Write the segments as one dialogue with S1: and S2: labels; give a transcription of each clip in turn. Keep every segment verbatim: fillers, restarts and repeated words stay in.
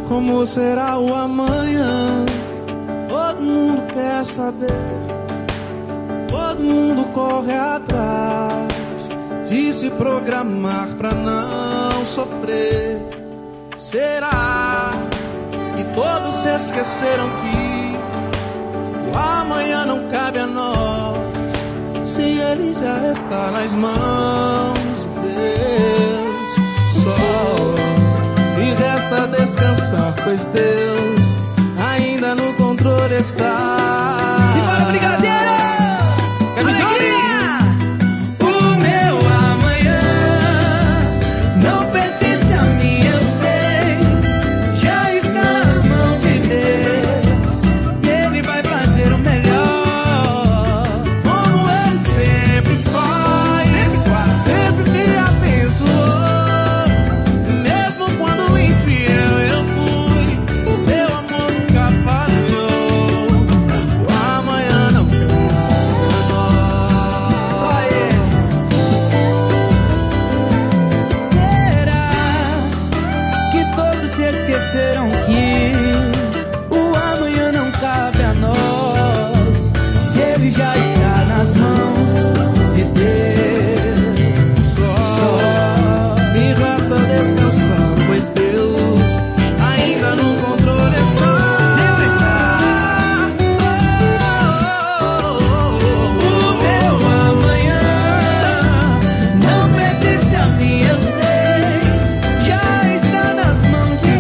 S1: Como será o amanhã? Todo mundo quer saber. Todo mundo corre atrás de se programar pra não sofrer. Será que todos se esqueceram que o amanhã não cabe a nós, se ele já está nas mãos de Deus? Só me resta descansar, pois Deus ainda no controle está.
S2: Simbora, brigadeiro!
S1: Quero
S2: o meu amanhã não pertence a mim, eu sei. Já está nas mãos de Deus e Ele vai fazer o melhor.
S1: Como Ele sempre faz, sempre me abençoou. Mesmo quando infiel eu fui, seu amor nunca falhou. O amanhã não
S2: esqueceram que o amanhã não cabe a nós, se ele já está nas mãos de Deus.
S1: Só me resta descansar, pois Deus ainda no controle está.
S2: Sempre está. O meu amanhã não pertence a mim, eu sei. Já está nas mãos de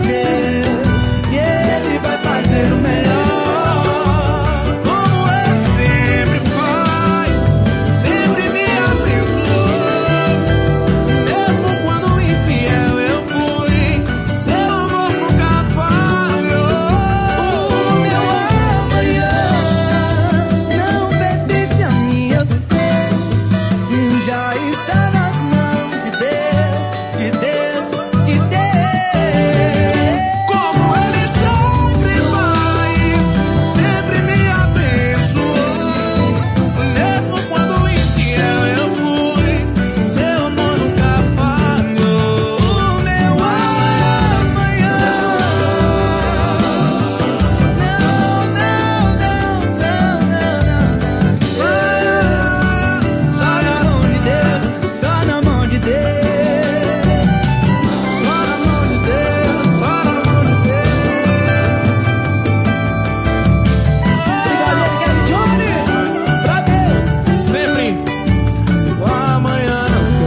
S2: o melhor.
S1: Como Ele sempre faz, sempre me abençoou. Mesmo quando infiel eu fui, seu amor nunca falhou.
S2: O meu amanhã não pertence a mim, eu sei. Já está nas mãos de Deus, de Deus, de Deus.
S1: Como Ele sempre faz, sempre me abençoou. Mesmo quando infiel eu fui, seu amor nunca falhou.
S2: O meu amanhã não, não, não, não, não, não. Só na mão de Deus, só na mão de Deus.
S1: Só na mão de Deus, só na mão de
S2: Obrigado, Kevin Johnny, pra Deus.
S1: sempre. O amanhã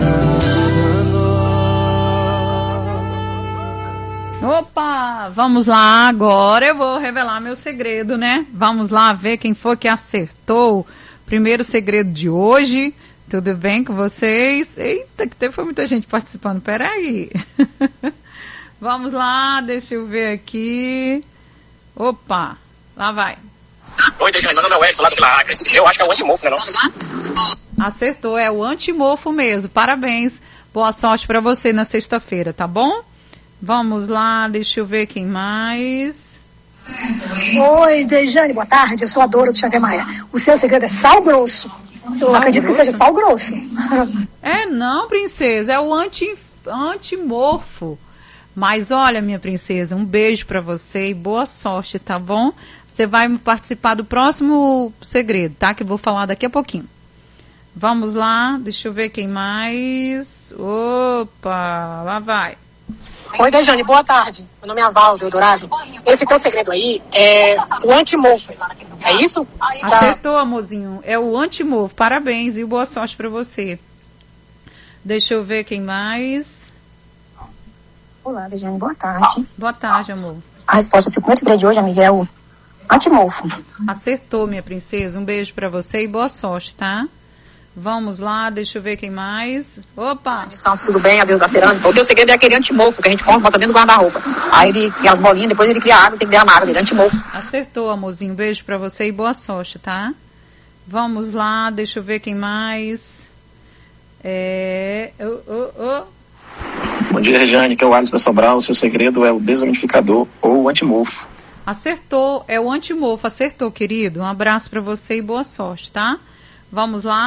S1: não cabe a nós.
S3: Opa, vamos lá, agora eu vou revelar meu segredo, né? Vamos lá ver quem foi que acertou o primeiro segredo de hoje. Tudo bem com vocês? Eita, que teve, foi muita gente participando, peraí. Vamos lá, deixa eu ver aqui. Opa, lá vai.
S4: Oi, Dejane, meu nome é Wellington, lá do Vila Acres. Eu acho que é o antimofo, né, não?
S3: Acertou, é o antimofo mesmo. Parabéns, boa sorte pra você na sexta-feira, tá bom? Vamos lá, deixa eu ver quem mais.
S5: Oi, Dejane, boa tarde. Eu sou a Dora do Xavier Maia. O seu segredo é sal grosso. Eu
S3: Sal
S5: acredito
S3: grosso?
S5: que seja sal grosso.
S3: É não, princesa, é o anti, antimorfo. Mas olha, minha princesa, um beijo pra você e boa sorte, tá bom? Você vai participar do próximo segredo, tá? Que eu vou falar daqui a pouquinho. Vamos lá, deixa eu ver quem mais. Opa, lá vai.
S6: Oi, Dejane, boa tarde. Meu nome é Val, do Eldorado. Esse teu segredo aí é o antimofo. É isso?
S3: Acertou, amorzinho. É o antimorfo. Parabéns e boa sorte pra você. Deixa eu ver quem mais.
S6: Olá, Dejane, boa tarde.
S3: Boa tarde, amor.
S6: A resposta do seu primeiro segredo de hoje, amiga, é o antimofo.
S3: Acertou, minha princesa. Um beijo pra você e boa sorte, tá? Vamos lá, deixa eu ver quem mais. Opa!
S6: Tudo bem, Adeus da cerâmica. O teu segredo é aquele antimofo que a gente compra, bota dentro do guarda-roupa. Aí ele cria as bolinhas, depois ele cria água, tem que derramar água dele, antimofo.
S3: Acertou, amorzinho. Beijo pra você e boa sorte, tá? Vamos lá, deixa eu ver quem mais. É... Oh, oh, oh.
S4: Bom dia, Rejane, que é o Alisson da Sobral. O seu segredo é o desumidificador ou o antimofo.
S3: Acertou, é o antimofo. Acertou, querido. Um abraço pra você e boa sorte, tá? Vamos lá.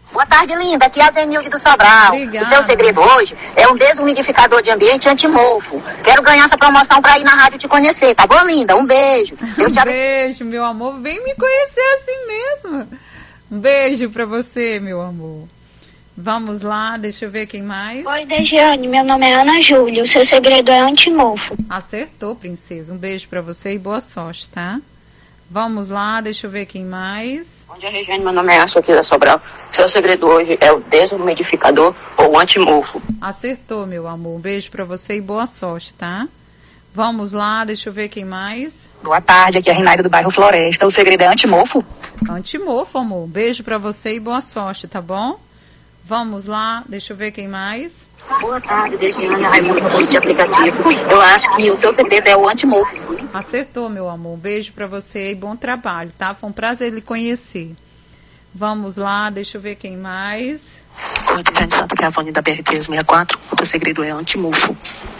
S6: Boa tarde, linda. Aqui é a Zenilde do Sobral.
S3: Obrigada.
S6: O seu segredo hoje é um desumidificador de ambiente antimofo. Quero ganhar essa promoção pra ir na rádio te conhecer, tá bom, linda? Um beijo. Deus te
S3: Um
S6: abençoe.
S3: beijo, meu amor. Vem me conhecer assim mesmo. Um beijo pra você, meu amor. Vamos lá, deixa eu ver quem mais.
S7: Oi, Dejane, meu nome é Ana Júlia. O seu segredo é antimofo.
S3: Acertou, princesa. Um beijo pra você e boa sorte, tá? Vamos lá, deixa eu ver quem mais.
S8: Bom dia, Regiane. Meu nome é Aço aqui da Sobral. Seu segredo hoje é o desumidificador ou o antimofo.
S3: Acertou, meu amor. Um beijo pra você e boa sorte, tá? Vamos lá, deixa eu ver quem mais.
S9: Boa tarde, aqui é a Renaida do bairro Floresta. O segredo é antimofo?
S3: Antimofo, amor. Um beijo pra você e boa sorte, tá bom? Vamos lá, deixa eu ver quem mais.
S8: Boa tarde, Regiane. Raimundo de aplicativo. Eu acho que o seu segredo é o antimofo.
S3: Acertou, meu amor. Um beijo pra você e bom trabalho, tá? Foi um prazer lhe conhecer. Vamos lá, deixa eu ver quem mais.
S10: Oi, Dejane Santo, que é a Vânia da B R trezentos e sessenta e quatro. O teu segredo é antimofo.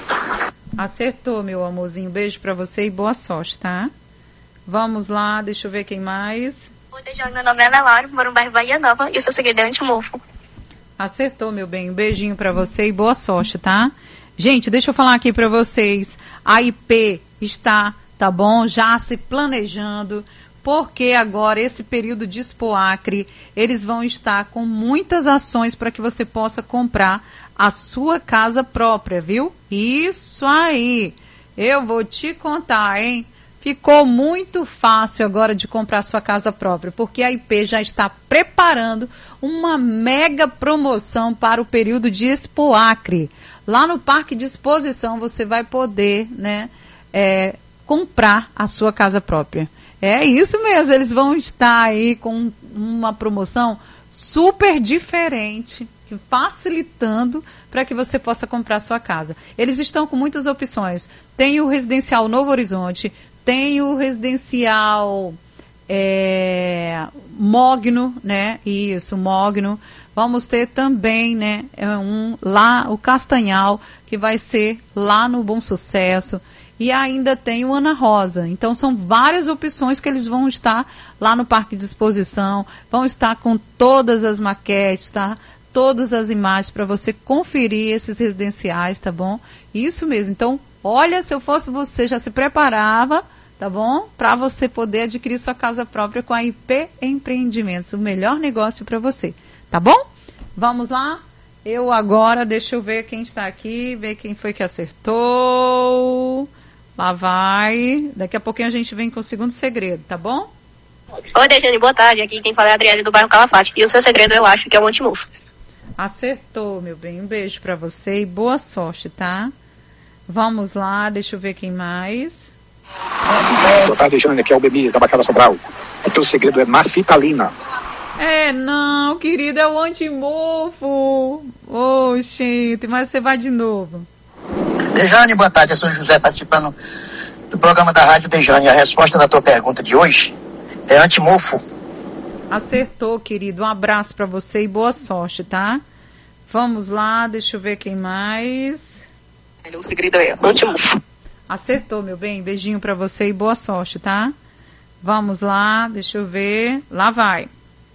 S3: Acertou, meu amorzinho. Beijo pra você e boa sorte, tá? Vamos lá, deixa eu ver quem mais.
S7: Oi, Dejane, meu nome é Ana Laura, moro no bairro Bahia Nova e o seu segredo é antimofo.
S3: Acertou, meu bem. Um beijinho pra você e boa sorte, tá? Gente, deixa eu falar aqui pra vocês. A I P está, tá bom? Já se planejando, porque agora, esse período de Expoacre, eles vão estar com muitas ações para que você possa comprar a sua casa própria, viu? Isso aí! Eu vou te contar, hein? Ficou muito fácil agora de comprar sua casa própria, porque a I P já está preparando uma mega promoção para o período de Expoacre. Lá no Parque de Exposição você vai poder, né, é, comprar a sua casa própria. É isso mesmo, eles vão estar aí com uma promoção super diferente, facilitando para que você possa comprar sua casa. Eles estão com muitas opções. Tem o residencial Novo Horizonte, tem o residencial é, Mogno, né? Isso, Mogno. Vamos ter também, né, um, lá o Castanhal, que vai ser lá no Bom Sucesso. E ainda tem o Ana Rosa. Então, são várias opções que eles vão estar lá no Parque de Exposição. Vão estar com todas as maquetes, tá? Todas as imagens para você conferir esses residenciais, tá bom? Isso mesmo. Então, olha, se eu fosse você, já se preparava, tá bom? Para você poder adquirir sua casa própria com a I P Empreendimentos. O melhor negócio para você, tá bom? Vamos lá? Eu agora, deixa eu ver quem está aqui, ver quem foi que acertou. Lá vai. Daqui a pouquinho a gente vem com o segundo segredo, tá bom?
S7: Oi, Dejane, boa tarde. Aqui quem fala é a Adriane do bairro Calafate. E o seu segredo eu acho que é o antimofo.
S3: Acertou, meu bem. Um beijo pra você e boa sorte, tá? Vamos lá, deixa eu ver quem mais.
S11: Boa tarde, Jane, aqui é o Bemi da Baixada Sobral. O teu segredo é naftalina.
S3: É, não, querida, é o antimofo. Oxi, mas você vai de novo.
S12: Dejane, boa tarde, eu sou o José, participando do programa da Rádio Dejane. A resposta da tua pergunta de hoje é antimofo.
S3: Acertou, querido. Um abraço pra você e boa sorte, tá? Vamos lá, deixa eu ver quem mais.
S10: O segredo é antimofo.
S3: Acertou, meu bem. Beijinho pra você e boa sorte, tá? Vamos lá, deixa eu ver. Lá vai.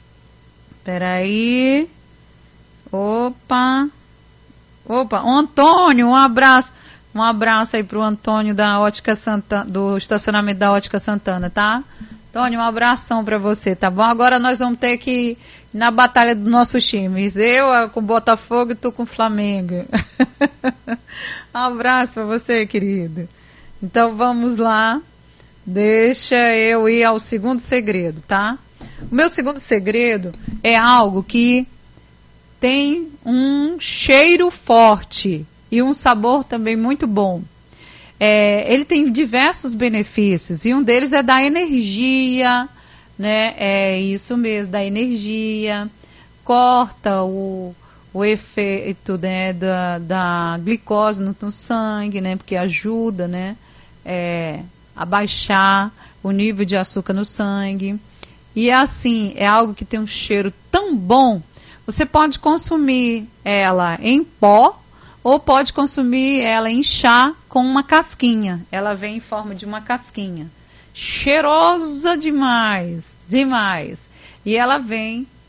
S3: Peraí. Opa. Opa, o Antônio, um abraço. Um abraço aí pro Antônio da Ótica Santana, do estacionamento da Ótica Santana, tá? Antônio, um abração pra você, tá bom? Agora nós vamos ter que ir na batalha dos nossos times. Eu com o Botafogo e tu com o Flamengo. Um abraço pra você, querido. Então vamos lá. Deixa eu ir ao segundo segredo, tá? O meu segundo segredo é algo que tem um cheiro forte e um sabor também muito bom. É, ele tem diversos benefícios e um deles é da energia, né? É isso mesmo, da energia. Corta o, o efeito, né, da, da glicose no, no sangue, né? Porque ajuda, né, é, a baixar o nível de açúcar no sangue. E assim, é algo que tem um cheiro tão bom. Você pode consumir ela em pó ou pode consumir ela em chá com uma casquinha. Ela vem em forma de uma casquinha. Cheirosa demais, demais. E ela vem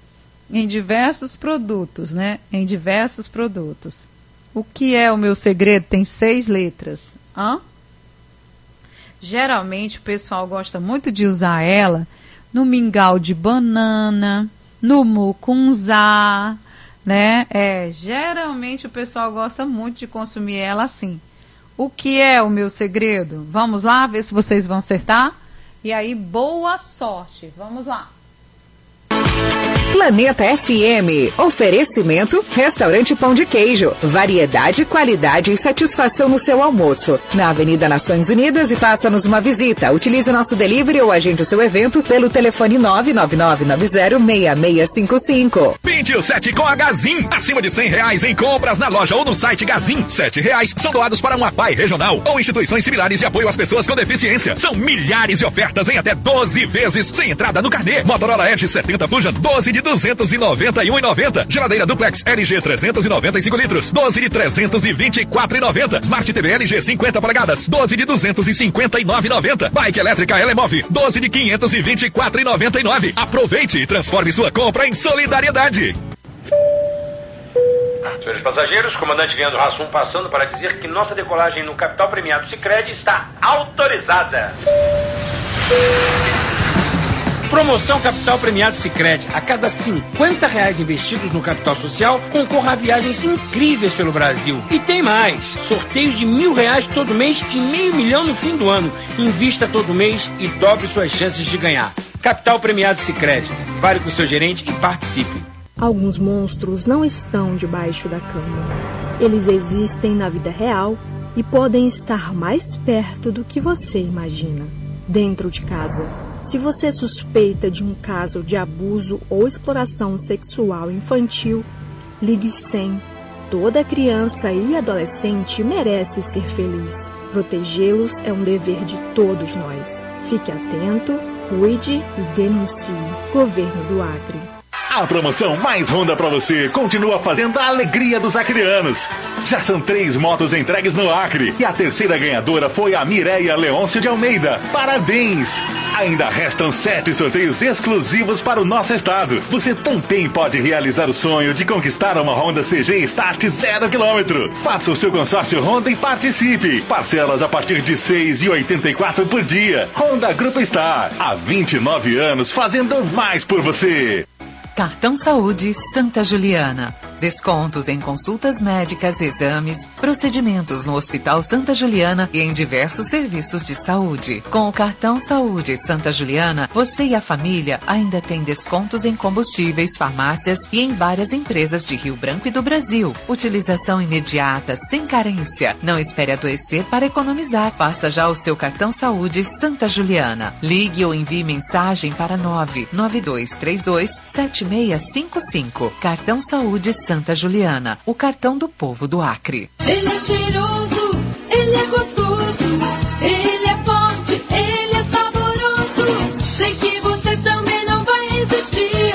S3: em diversos produtos, né? Em diversos produtos. O que é o meu segredo? Tem seis letras. Hã? Geralmente o pessoal gosta muito de usar ela no mingau de banana, no mucunzá, né? É, geralmente o pessoal gosta muito de consumir ela assim. O que é o meu segredo? Vamos lá ver se vocês vão acertar? E aí, boa sorte. Vamos lá.
S13: Planeta F M. Oferecimento Restaurante Pão de Queijo. Variedade, qualidade e satisfação no seu almoço. Na Avenida Nações Unidas e faça-nos uma visita. Utilize o nosso delivery ou agende o seu evento pelo telefone nove nove nove nove zero seis seis cinco cinco.
S14: Pinte o sete com a Gazin. Acima de cem reais em compras na loja ou no site Gazin. Sete reais são doados para uma P A I regional ou instituições similares de apoio às pessoas com deficiência. São milhares de ofertas em até doze vezes sem entrada no carnê. Motorola Edge setenta Fusion doze de duzentos e noventa e um reais e noventa centavos. Geladeira Duplex L G trezentos e noventa e cinco litros, doze de trezentos e vinte e quatro reais e noventa centavos. Smart T V L G cinquenta polegadas, doze de duzentos e cinquenta e nove reais e noventa centavos. Bike elétrica Elemove, doze de quinhentos e vinte e quatro reais e noventa e nove centavos. Aproveite e transforme sua compra em solidariedade.
S15: Senhores passageiros, comandante Leandro Hassum passando para dizer que nossa decolagem no Capital Premiado Sicredi está autorizada. Promoção Capital Premiado Sicredi. A cada cinquenta reais investidos no capital social, concorra a viagens incríveis pelo Brasil. E tem mais. Sorteios de mil reais todo mês e meio milhão no fim do ano. Invista todo mês e dobre suas chances de ganhar. Capital Premiado Sicredi. Fale com o seu gerente e participe.
S16: Alguns monstros não estão debaixo da cama. Eles existem na vida real e podem estar mais perto do que você imagina. Dentro de casa. Se você suspeita de um caso de abuso ou exploração sexual infantil, ligue cem. Toda criança e adolescente merece ser feliz. Protegê-los é um dever de todos nós. Fique atento, cuide e denuncie. Governo do Acre.
S17: A promoção mais Honda pra você continua fazendo a alegria dos acreanos. Já são três motos entregues no Acre e a terceira ganhadora foi a Mireia Leôncio de Almeida. Parabéns! Ainda restam sete sorteios exclusivos para o nosso estado. Você também pode realizar o sonho de conquistar uma Honda C G Start zero quilômetro. Faça o seu consórcio Honda e participe. Parcelas a partir de seis reais e oitenta e quatro centavos por dia. Honda Grupo Star. Há vinte e nove anos fazendo mais por você.
S13: Cartão Saúde Santa Juliana. Descontos em consultas médicas, exames, procedimentos no Hospital Santa Juliana e em diversos serviços de saúde. Com o Cartão Saúde Santa Juliana, você e a família ainda têm descontos em combustíveis, farmácias e em várias empresas de Rio Branco e do Brasil. Utilização imediata, sem carência. Não espere adoecer para economizar. Faça já o seu Cartão Saúde Santa Juliana. Ligue ou envie mensagem para nove nove dois três dois sete seis cinco cinco. Cartão Saúde Santa Juliana, o cartão do povo do Acre.
S2: Ele é cheiroso, ele é gostoso, ele é forte, ele é saboroso. Sei que você também não vai resistir.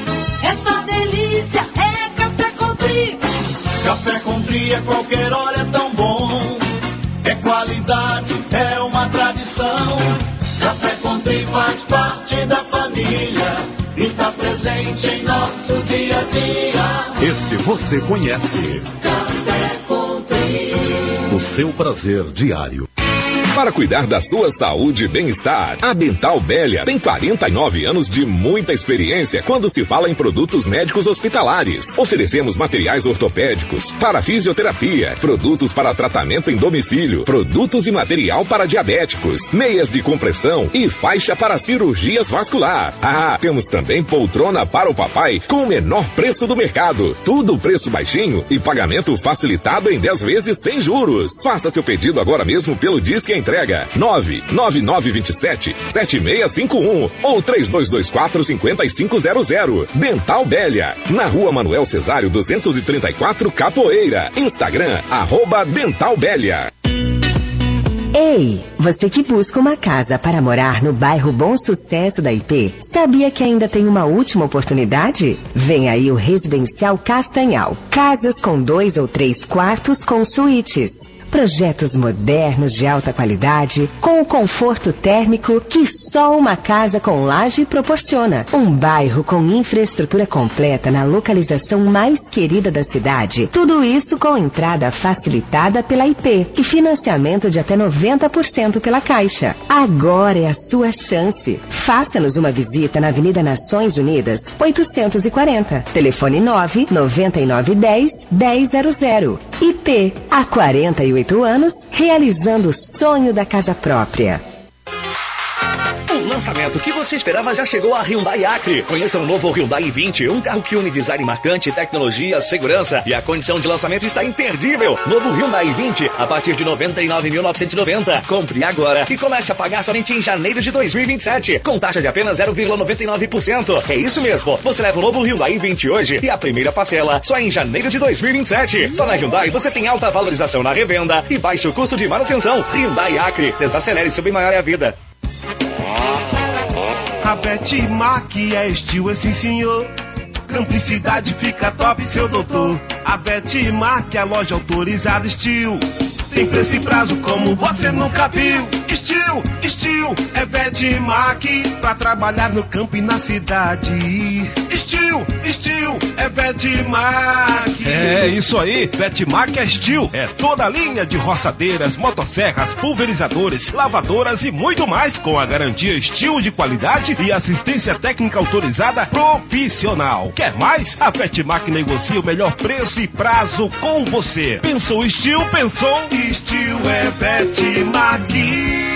S2: Essa delícia é Café Country.
S18: Café Country a qualquer hora é tão bom. É qualidade, é uma tradição. Café Country faz parte da família. Está presente em nosso dia a dia.
S19: Este você conhece.
S18: Café Country.
S19: O seu prazer diário.
S14: Para cuidar da sua saúde e bem-estar, a Dental Bélia tem quarenta e nove anos de muita experiência quando se fala em produtos médicos hospitalares. Oferecemos materiais ortopédicos para fisioterapia, produtos para tratamento em domicílio, produtos e material para diabéticos, meias de compressão e faixa para cirurgias vascular. Ah, temos também poltrona para o papai com o menor preço do mercado. Tudo preço baixinho e pagamento facilitado em dez vezes sem juros. Faça seu pedido agora mesmo pelo Disque Entrega nove nove nove dois sete sete seis cinco um ou três dois dois quatro cinco cinco zero zero. Dental Bélia, na Rua Manuel Cesário duzentos e trinta e quatro, Capoeira. Instagram, arroba Dental Bélia.
S20: Ei, você que busca uma casa para morar no bairro Bom Sucesso da I P, sabia que ainda tem uma última oportunidade? Vem aí o Residencial Castanhal. Casas com dois ou três quartos com suítes. Projetos modernos de alta qualidade, com o conforto térmico que só uma casa com laje proporciona. Um bairro com infraestrutura completa na localização mais querida da cidade. Tudo isso com entrada facilitada pela I P e financiamento de até noventa por cento pela Caixa. Agora é a sua chance. Faça-nos uma visita na Avenida Nações Unidas, oitocentos e quarenta. Telefone nove nove nove um zero um zero zero. I P, há quarenta e oito anos, realizando o sonho da casa própria.
S21: O lançamento que você esperava já chegou a Hyundai Acre. Conheça o novo Hyundai i vinte, um carro que une design marcante, tecnologia, segurança, e a condição de lançamento está imperdível. Novo Hyundai i vinte a partir de noventa e nove mil novecentos e noventa. Compre agora e comece a pagar somente em janeiro de dois mil e vinte e sete, com taxa de apenas zero vírgula noventa e nove por cento. É isso mesmo, você leva o novo Hyundai i vinte hoje e a primeira parcela só em janeiro de dois mil e vinte e sete. Só na Hyundai você tem alta valorização na revenda e baixo custo de manutenção. Hyundai Acre, desacelere sobre maior é a vida.
S22: A Vetmac é estilo, é sim senhor. Cumplicidade fica top, seu doutor. A Vetmac é a loja autorizada estilo. Tem preço e prazo como você nunca viu. Estilo, estilo, é Vetmac. Pra trabalhar no campo e na cidade. Estilo, estilo, é Vetmac.
S23: É isso aí, Vetmac é estilo. É toda a linha de roçadeiras, motosserras, pulverizadores, lavadoras e muito mais, com a garantia estilo de qualidade e assistência técnica autorizada profissional. Quer mais? A Vetmac negocia o melhor preço e prazo com você. Pensou estilo, pensou
S22: estilo, é Vetmac.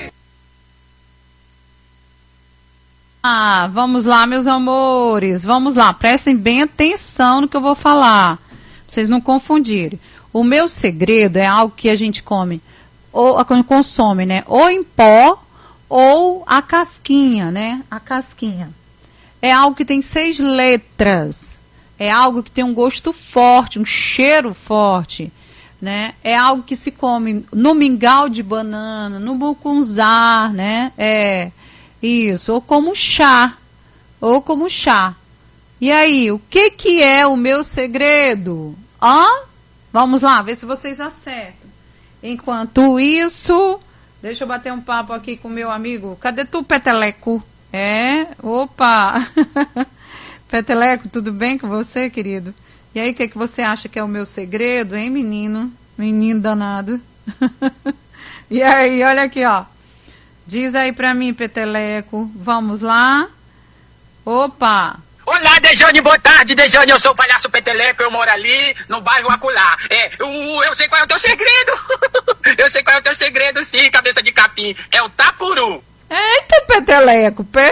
S3: Ah, vamos lá, meus amores, vamos lá, prestem bem atenção no que eu vou falar, pra vocês não confundirem. O meu segredo é algo que a gente come, ou consome, né, ou em pó, ou a casquinha, né, a casquinha. É algo que tem seis letras, é algo que tem um gosto forte, um cheiro forte, né, é algo que se come no mingau de banana, no mucunzá, né, é... Isso, ou como chá, ou como chá. E aí, o que que é o meu segredo? Ó, vamos lá, ver se vocês acertam. Enquanto isso, deixa eu bater um papo aqui com o meu amigo. Cadê tu, Peteleco? É, opa. Peteleco, tudo bem com você, querido? E aí, o que que você acha que é o meu segredo, hein, menino? Menino danado. E aí, olha aqui, ó. Diz aí pra mim, Peteleco. Vamos lá. Opa!
S24: Olá, Dejane, boa tarde, Dejane. Eu sou o palhaço Peteleco, eu moro ali no bairro Acolá. É, eu, eu sei qual é o teu segredo. Eu sei qual é o teu segredo, sim, cabeça de capim. É o tapuru.
S3: Eita, Peteleco. Pe...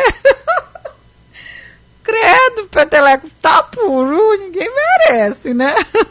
S3: Credo, Peteleco. Tapuru, ninguém merece, né?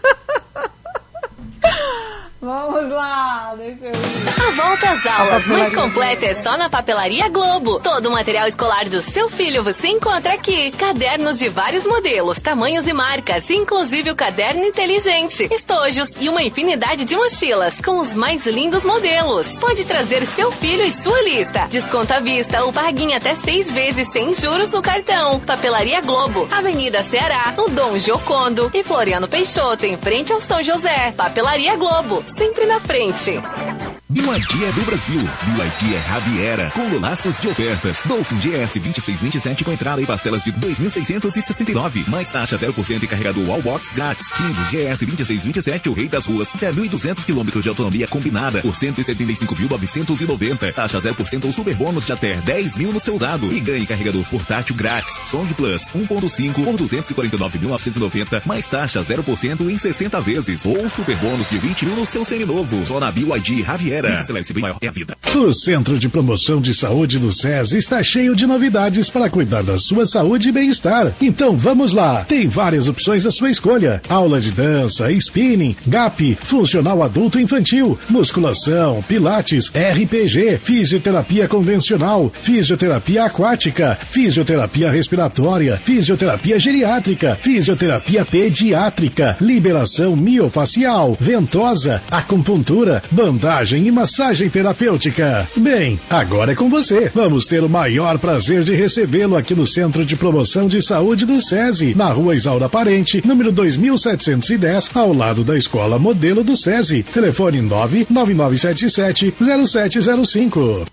S3: Vamos lá, deixa eu ver.
S25: A volta às aulas mais completa é só na Papelaria Globo. Todo o material escolar do seu filho você encontra aqui. Cadernos de vários modelos, tamanhos e marcas, inclusive o caderno inteligente, estojos e uma infinidade de mochilas com os mais lindos modelos. Pode trazer seu filho e sua lista. Desconto à vista ou pague em até seis vezes sem juros no cartão. Papelaria Globo, Avenida Ceará, no Dom Giocondo e Floriano Peixoto, em frente ao São José. Papelaria Globo, sempre na frente.
S26: B Y D é do Brasil. B Y D é Raviera, com laços de ofertas. Dolphin G S vinte e seis vinte e sete com entrada e parcelas de dois mil seiscentos e sessenta e nove. Mais taxa zero por cento e carregador Wallbox grátis. King G S vinte e seis vinte e sete, o rei das ruas. Até mil e duzentos quilômetros de autonomia combinada por cento e setenta e cinco mil novecentos e noventa. Taxa zero por cento ou super bônus de até dez mil no seu usado. E ganhe carregador portátil grátis. Sound Plus um ponto cinco por duzentos e quarenta e nove mil novecentos e noventa. Mais taxa zero por cento em sessenta vezes. Ou super bônus de vinte mil no seu seminovo. Só na B Y D Raviera. Desacelere-se bem maior é a vida.
S27: O Centro de Promoção de Saúde do SES está cheio de novidades para cuidar da sua saúde e bem-estar. Então vamos lá. Tem várias opções à sua escolha. Aula de dança, spinning, G A P, funcional adulto e infantil, musculação, pilates, R P G, fisioterapia convencional, fisioterapia aquática, fisioterapia respiratória, fisioterapia geriátrica, fisioterapia pediátrica, liberação miofacial, ventosa, acupuntura, bandagem e massagem terapêutica. Bem, agora é com você. Vamos ter o maior prazer de recebê-lo aqui no Centro de Promoção de Saúde do SESI, na Rua Isaura Parente, número dois mil setecentos e dez, ao lado da Escola Modelo do SESI. Telefone nove nove nove sete sete zero sete zero cinco.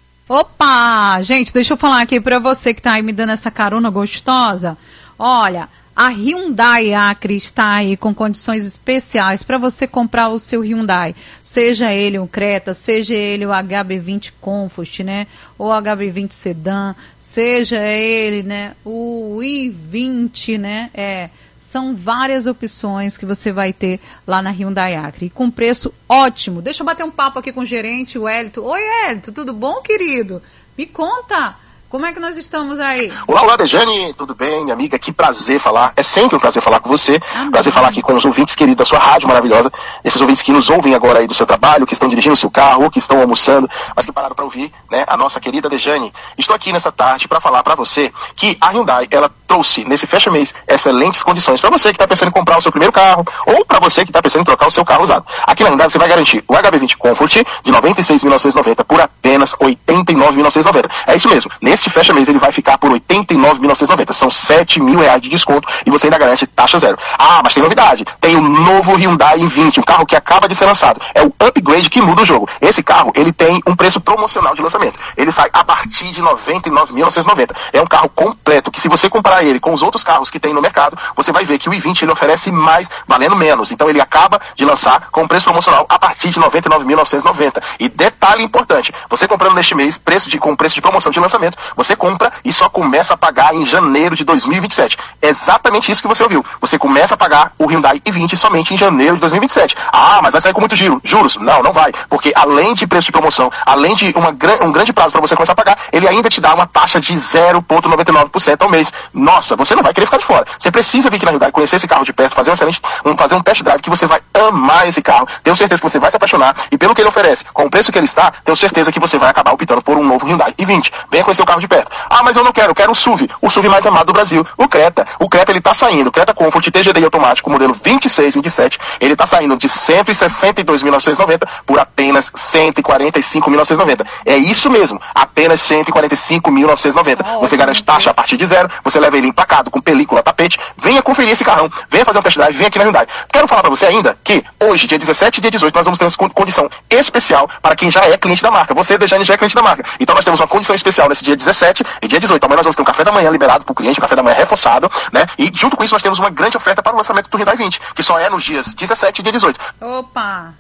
S3: Opa! Gente, deixa eu falar aqui pra você que tá aí me dando essa carona gostosa. Olha, a Hyundai Acre está aí com condições especiais para você comprar o seu Hyundai. Seja ele um Creta, seja ele o H B vinte Comfort, né? Ou H B vinte Sedan, seja ele, né? O i vinte, né? É... São várias opções que você vai ter lá na Hyundai Acre. E com preço ótimo. Deixa eu bater um papo aqui com o gerente, o Hélito. Oi, Hélito, tudo bom, querido? Me conta, como é que nós estamos aí?
S1: Olá, olá, Dejane, tudo bem, minha amiga? Que prazer falar. É sempre um prazer falar com você.
S3: Amém.
S1: Prazer falar aqui com os ouvintes queridos da sua rádio maravilhosa. Esses ouvintes que nos ouvem agora aí do seu trabalho, que estão dirigindo o seu carro, ou que estão almoçando, mas que pararam para ouvir, né, a nossa querida Dejane. Estou aqui nessa tarde para falar para você que a Hyundai, ela trouxe nesse fecha-mês excelentes condições para você que está pensando em comprar o seu primeiro carro, ou para você que está pensando em trocar o seu carro usado. Aqui na Hyundai você vai garantir o H B vinte Comfort de noventa e seis mil novecentos e noventa por apenas oitenta e nove mil novecentos e noventa. É isso mesmo. Neste fecha-mês ele vai ficar por oitenta e nove mil novecentos e noventa. São sete mil reais de desconto e você ainda garante taxa zero. Ah, mas tem novidade. Tem o novo Hyundai i vinte, um carro que acaba de ser lançado. É o upgrade que muda o jogo. Esse carro, ele tem um preço promocional de lançamento. Ele sai a partir de noventa e nove mil novecentos e noventa. É um carro completo que, se você comparar ele com os outros carros que tem no mercado, você vai ver que o i vinte ele oferece mais, valendo menos. Então ele acaba de lançar com preço promocional a partir de noventa e nove mil novecentos e noventa. E detalhe importante, você comprando neste mês, preço de, com preço de promoção de lançamento, você compra e só começa a pagar em janeiro de dois mil e vinte e sete. É exatamente isso que você ouviu. Você começa a pagar o Hyundai i vinte somente em janeiro de dois mil e vinte e sete. Ah, mas vai sair com muito giro. Juros? Não, não vai. Porque além de preço de promoção, além de uma, um grande prazo para você começar a pagar, ele ainda te dá uma taxa de zero vírgula noventa e nove por cento ao mês. Nossa, você não vai querer ficar de fora. Você precisa vir aqui na Hyundai, conhecer esse carro de perto, fazer um excelente, um, fazer um test drive que você vai amar esse carro. Tenho certeza que você vai se apaixonar. E pelo que ele oferece, com o preço que ele está, tenho certeza que você vai acabar optando por um novo Hyundai i vinte. Venha conhecer o carro de perto. Ah, mas eu não quero, eu quero o S U V. O S U V mais amado do Brasil, o Creta. O Creta, ele tá saindo. O Creta Comfort T G D I automático, modelo vinte e seis, vinte e sete. Ele tá saindo de cento e sessenta e dois mil novecentos e noventa por apenas cento e quarenta e cinco mil novecentos e noventa. É isso mesmo, apenas cento e quarenta e cinco mil novecentos e noventa. Oh, você garante taxa a partir de zero, você leva ele empacado com película, tapete. Venha conferir esse carrão, venha fazer um test drive, venha aqui na Hyundai. Quero falar para você ainda que hoje, dia dezessete e dia dezoito, nós vamos ter uma condição especial para quem já é cliente da marca. Você, Dejane, já é cliente da marca. Então nós temos uma condição especial nesse dia dezessete e dia dezoito. Amanhã nós vamos ter um café da manhã liberado para o cliente, um café da manhã reforçado, né? E junto com isso nós temos uma grande oferta para o lançamento do Hyundai i vinte, que só é nos dias dezessete e dia dezoito.
S3: Opa!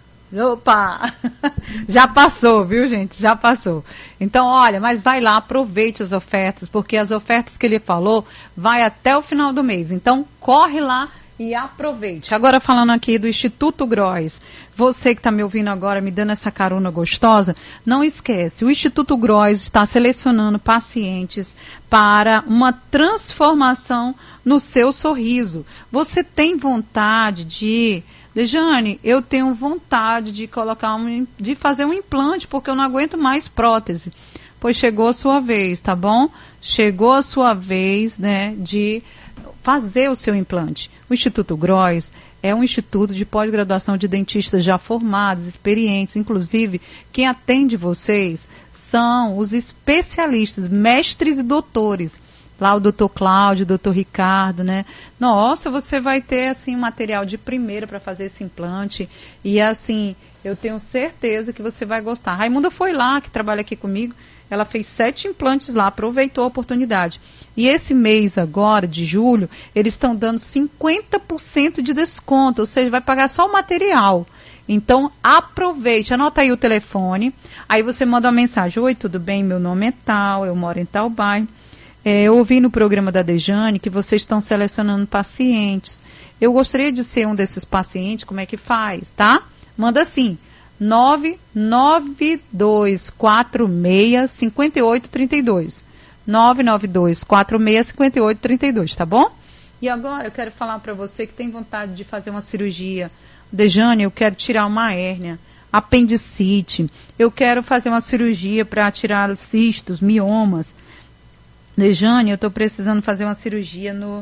S3: Opa! Já passou, viu, gente? Já passou. Então, olha, mas vai lá, aproveite as ofertas, porque as ofertas que ele falou vai até o final do mês. Então, corre lá e aproveite. Agora, falando aqui do Instituto Gross, você que está me ouvindo agora, me dando essa carona gostosa, não esquece, o Instituto Gross está selecionando pacientes para uma transformação no seu sorriso. Você tem vontade de... Dejane, eu tenho vontade de colocar um, de fazer um implante, porque eu não aguento mais prótese. Pois chegou a sua vez, tá bom? Chegou a sua vez, né, de fazer o seu implante. O Instituto Gross é um instituto de pós-graduação de dentistas já formados, experientes. Inclusive, quem atende vocês são os especialistas, mestres e doutores. Lá o doutor Cláudio, o doutor Ricardo, né? Nossa, você vai ter, assim, material de primeira para fazer esse implante. E, assim, eu tenho certeza que você vai gostar. Raimunda foi lá, que trabalha aqui comigo. Ela fez sete implantes lá, aproveitou a oportunidade. E esse mês agora, de julho, eles estão dando cinquenta por cento de desconto. Ou seja, vai pagar só o material. Então, aproveite, anota aí o telefone. Aí você manda uma mensagem. Oi, tudo bem? Meu nome é tal, eu moro em tal bairro. É, eu ouvi no programa da Dejane que vocês estão selecionando pacientes. Eu gostaria de ser um desses pacientes, como é que faz, tá? Manda assim, nove nove dois quatro seis, cinco oito três dois. nove nove dois quatro seis, cinco oito três dois, tá bom? E agora eu quero falar para você que tem vontade de fazer uma cirurgia. Dejane, eu quero tirar uma hérnia, apendicite. Eu quero fazer uma cirurgia para tirar os cistos, miomas. Dejane, eu estou precisando fazer uma cirurgia no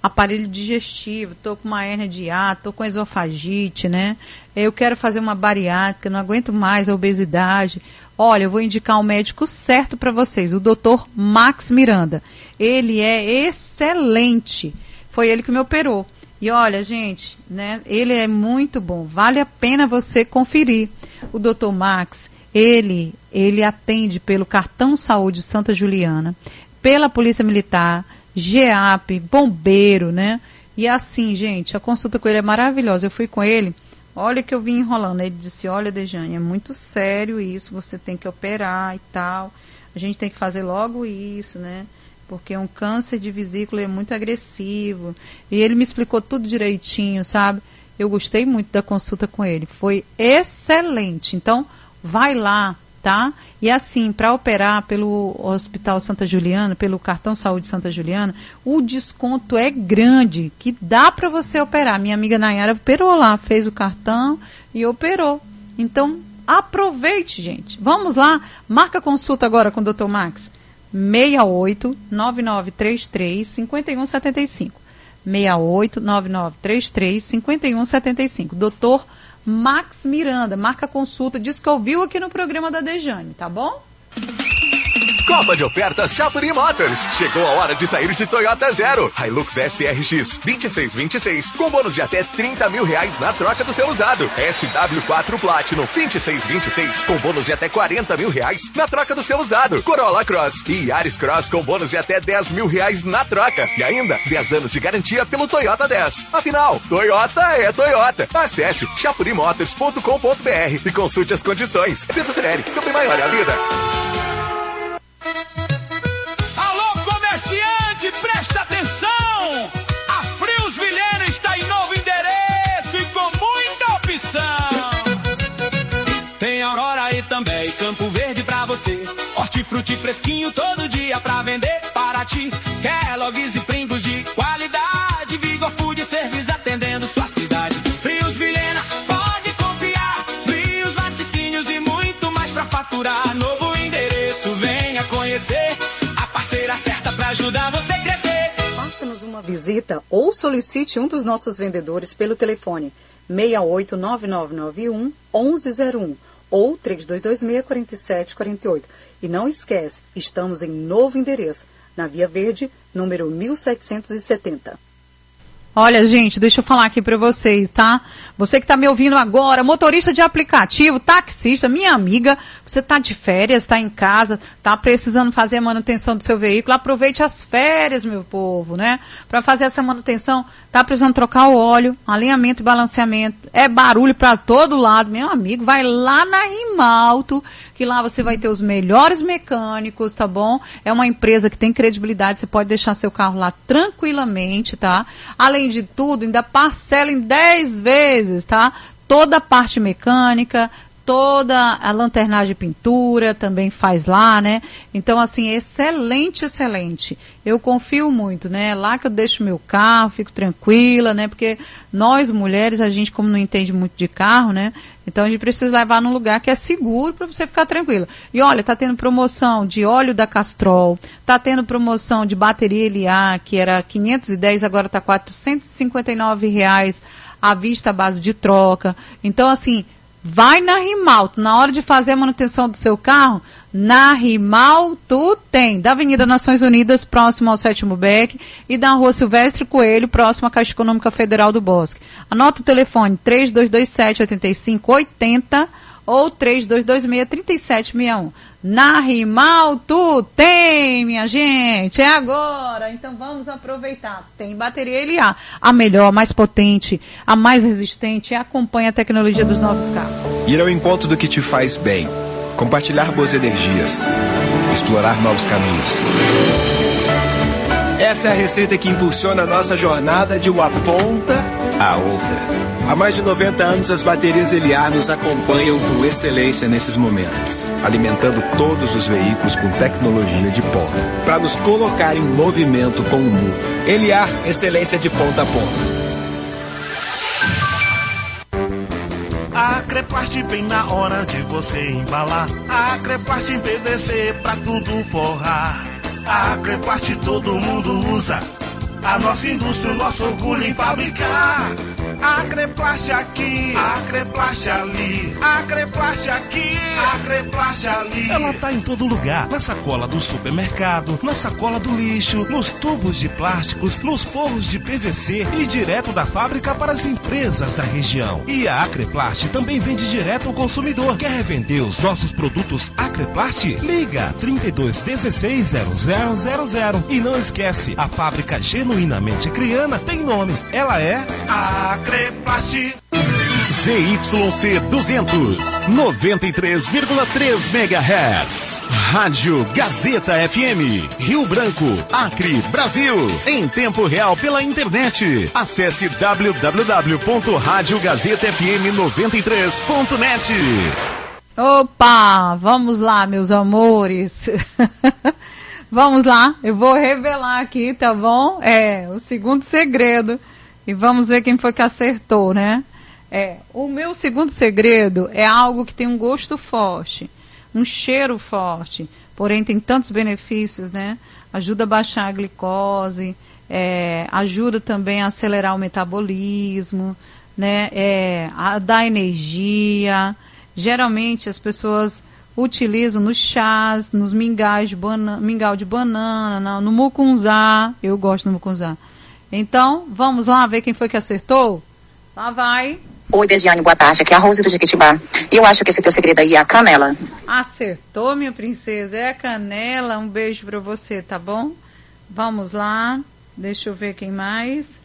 S3: aparelho digestivo, estou com uma hérnia de hiato, estou com esofagite, né? Eu quero fazer uma bariátrica, não aguento mais a obesidade. Olha, eu vou indicar um médico certo para vocês, o doutor Max Miranda. Ele é excelente. Foi ele que me operou. E olha, gente, né? Ele é muito bom. Vale a pena você conferir. O doutor Max, ele, ele atende pelo Cartão Saúde Santa Juliana, pela Polícia Militar, GEAP, bombeiro, né? E assim, gente, a consulta com ele é maravilhosa. Eu fui com ele. Olha que eu vim enrolando. Ele disse, olha, Dejane, é muito sério isso, você tem que operar e tal. A gente tem que fazer logo isso, né? Porque um câncer de vesícula é muito agressivo. E ele me explicou tudo direitinho, sabe? Eu gostei muito da consulta com ele. Foi excelente. Então, vai lá, tá? E assim, para operar pelo Hospital Santa Juliana, pelo Cartão Saúde Santa Juliana, o desconto é grande, que dá para você operar. Minha amiga Nayara operou lá, fez o cartão e operou. Então, aproveite, gente. Vamos lá, marca consulta agora com o doutor Max. seis oito nove nove três três cinco um sete cinco. seis oito nove nove três três cinco um sete cinco. doutor Max Miranda, marca consulta, diz que ouviu aqui no programa da Dejane, tá bom?
S21: Copa de ofertas Chapuri Motors. Chegou a hora de sair de Toyota Zero. Hilux S R X vinte e seis vinte e seis com bônus de até trinta mil reais na troca do seu usado. S W quatro Platinum vinte e seis vinte e seis com bônus de até quarenta mil reais na troca do seu usado. Corolla Cross e Yaris Cross com bônus de até dez mil reais na troca. E ainda dez anos de garantia pelo Toyota dez. Afinal, Toyota é Toyota. Acesse chapuri motors ponto com ponto b r e consulte as condições. Desacelere, sempre maior é a vida.
S2: Alô, comerciante, presta atenção! A Frios Vilhena está em novo endereço e com muita opção. Tem Aurora e também Campo Verde pra você. Hortifruti fresquinho todo dia pra vender para ti. Kellogg's e Pringles de qualidade. Vigor Food Service atendendo sua cidade. Frios Vilhena, pode confiar. Frios, laticínios e muito mais pra faturar. Novo endereço, venha conhecer a parceira certa para ajudar você a crescer.
S4: Faça-nos uma visita ou solicite um dos nossos vendedores pelo telefone seis oito nove nove nove um um um zero um ou três dois dois seis quatro sete quatro oito. E não esquece, estamos em novo endereço, na Via Verde, número mil setecentos e setenta.
S3: Olha, gente, deixa eu falar aqui pra vocês, tá? Você que tá me ouvindo agora, motorista de aplicativo, taxista, minha amiga, você tá de férias, tá em casa, tá precisando fazer a manutenção do seu veículo, aproveite as férias, meu povo, né? Pra fazer essa manutenção, tá precisando trocar o óleo, alinhamento e balanceamento, é barulho pra todo lado, meu amigo, vai lá na Rimalto, que lá você vai ter os melhores mecânicos, tá bom? É uma empresa que tem credibilidade, você pode deixar seu carro lá tranquilamente, tá? Além de tudo, ainda parcela em dez vezes, tá? Toda a parte mecânica, toda a lanternagem de pintura também faz lá, né? Então, assim, excelente, excelente. Eu confio muito, né? Lá que eu deixo meu carro, fico tranquila, né? Porque nós, mulheres, a gente, como não entende muito de carro, né? Então, a gente precisa levar num lugar que é seguro para você ficar tranquila. E olha, tá tendo promoção de óleo da Castrol, tá tendo promoção de bateria L A, que era quinhentos e dez, agora tá quatrocentos e cinquenta e nove reais à vista, à base de troca. Então, assim, vai na Rimalto, na hora de fazer a manutenção do seu carro, na Rimalto tem, da Avenida Nações Unidas, próximo ao Sétimo Beck, e da Rua Silvestre Coelho, próximo à Caixa Econômica Federal do Bosque. Anota o telefone três dois dois sete oito cinco oito zero ou três dois dois seis três sete seis um. Na Rimalto tem, minha gente, é agora, então vamos aproveitar. Tem bateria L A, a melhor, a mais potente, a mais resistente, acompanha a tecnologia dos novos carros.
S5: Ir ao encontro do que te faz bem, compartilhar boas energias, explorar novos caminhos. Essa é a receita que impulsiona a nossa jornada de uma ponta à outra. Há mais de noventa anos, as baterias Eliar nos acompanham com excelência nesses momentos, alimentando todos os veículos com tecnologia de ponta, para nos colocar em movimento com o mundo. Eliar, excelência de ponta a ponta.
S22: A Creparte vem na hora de você embalar. A Creparte em P V C pra tudo forrar. A Creparte todo mundo usa. A nossa indústria, o nosso orgulho em fabricar. Acreplast aqui, Acreplast ali, Acreplast aqui, Acreplast ali. Ela tá em todo lugar, na sacola do supermercado, na sacola do lixo, nos tubos de plásticos, nos forros de P V C e direto da fábrica para as empresas da região. E a Acreplast também vende direto ao consumidor. Quer vender os nossos produtos Acreplast? Liga trinta e dois dezesseis zero zero zero zero. E não esquece, a fábrica genuinamente acriana tem nome. Ela é Acreplast.
S6: Z Y C duzentos, noventa e três vírgula três megahertz. Rádio Gazeta F M, Rio Branco, Acre, Brasil. Em tempo real pela internet. Acesse w w w ponto rádio gazeta f m noventa e três ponto net.
S3: Opa, vamos lá, meus amores. Vamos lá, eu vou revelar aqui, tá bom? É, o segundo segredo. E vamos ver quem foi que acertou, né? É, o meu segundo segredo é algo que tem um gosto forte, um cheiro forte, porém tem tantos benefícios, né? Ajuda a baixar a glicose, é, ajuda também a acelerar o metabolismo, né? É, a dar energia. Geralmente as pessoas utilizam nos chás, nos mingais de banana, mingau de banana, no mucunzá. Eu gosto do mucunzá. Então, vamos lá ver quem foi que acertou? Lá vai.
S7: Oi, Degiane, boa tarde. Aqui é a Rose do Jequitibá. Eu acho que esse teu segredo aí é a canela.
S3: Acertou, minha princesa. É a canela. Um beijo pra você, tá bom? Vamos lá. Deixa eu ver quem mais.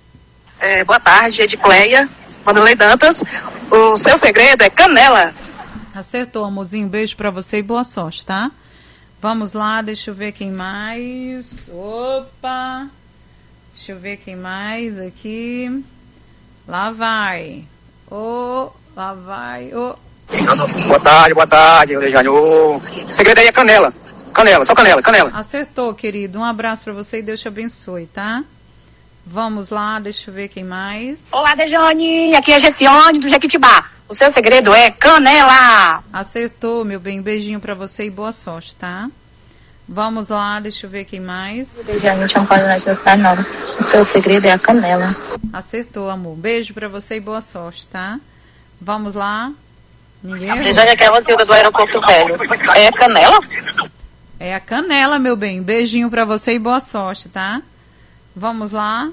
S7: É, boa tarde, Edicleia, Vanderlei Dantas. O seu segredo é canela.
S3: Acertou, amorzinho. Um beijo pra você e boa sorte, tá? Vamos lá, deixa eu ver quem mais. Opa! Deixa eu ver quem mais aqui. Lá vai. Oh, lá vai. Oh.
S7: Boa tarde, boa tarde, Degiane. O segredo aí é canela. Canela, só canela, canela.
S3: Acertou, querido. Um abraço pra você e Deus te abençoe, tá? Vamos lá, deixa eu ver quem mais.
S7: Olá, Degiane. Aqui é a Gessione do Jequitibá. O seu segredo é canela.
S3: Acertou, meu bem. Beijinho pra você e boa sorte, tá? Vamos lá, deixa eu ver quem mais.
S7: Degiane, Tião Paulo da Cidade Nova. O seu segredo é a canela.
S3: Acertou, amor. Beijo pra você e boa sorte, tá? Vamos lá. Ninguém errou.
S7: Degiane, aqui é a Rosilda do Aeroporto Velho. É canela?
S3: É a canela, meu bem. Beijinho pra você e boa sorte, tá? Vamos lá.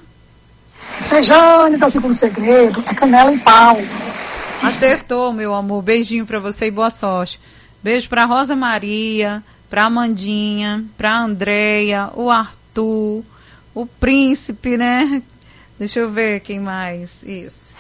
S7: Degiane, tá segundo segredo. É canela em pau.
S3: Acertou, meu amor. Beijinho pra você e boa sorte. Beijo pra Rosa Maria, pra Amandinha, pra Andréia, o Arthur, o Príncipe, né? Deixa eu ver quem mais. Isso.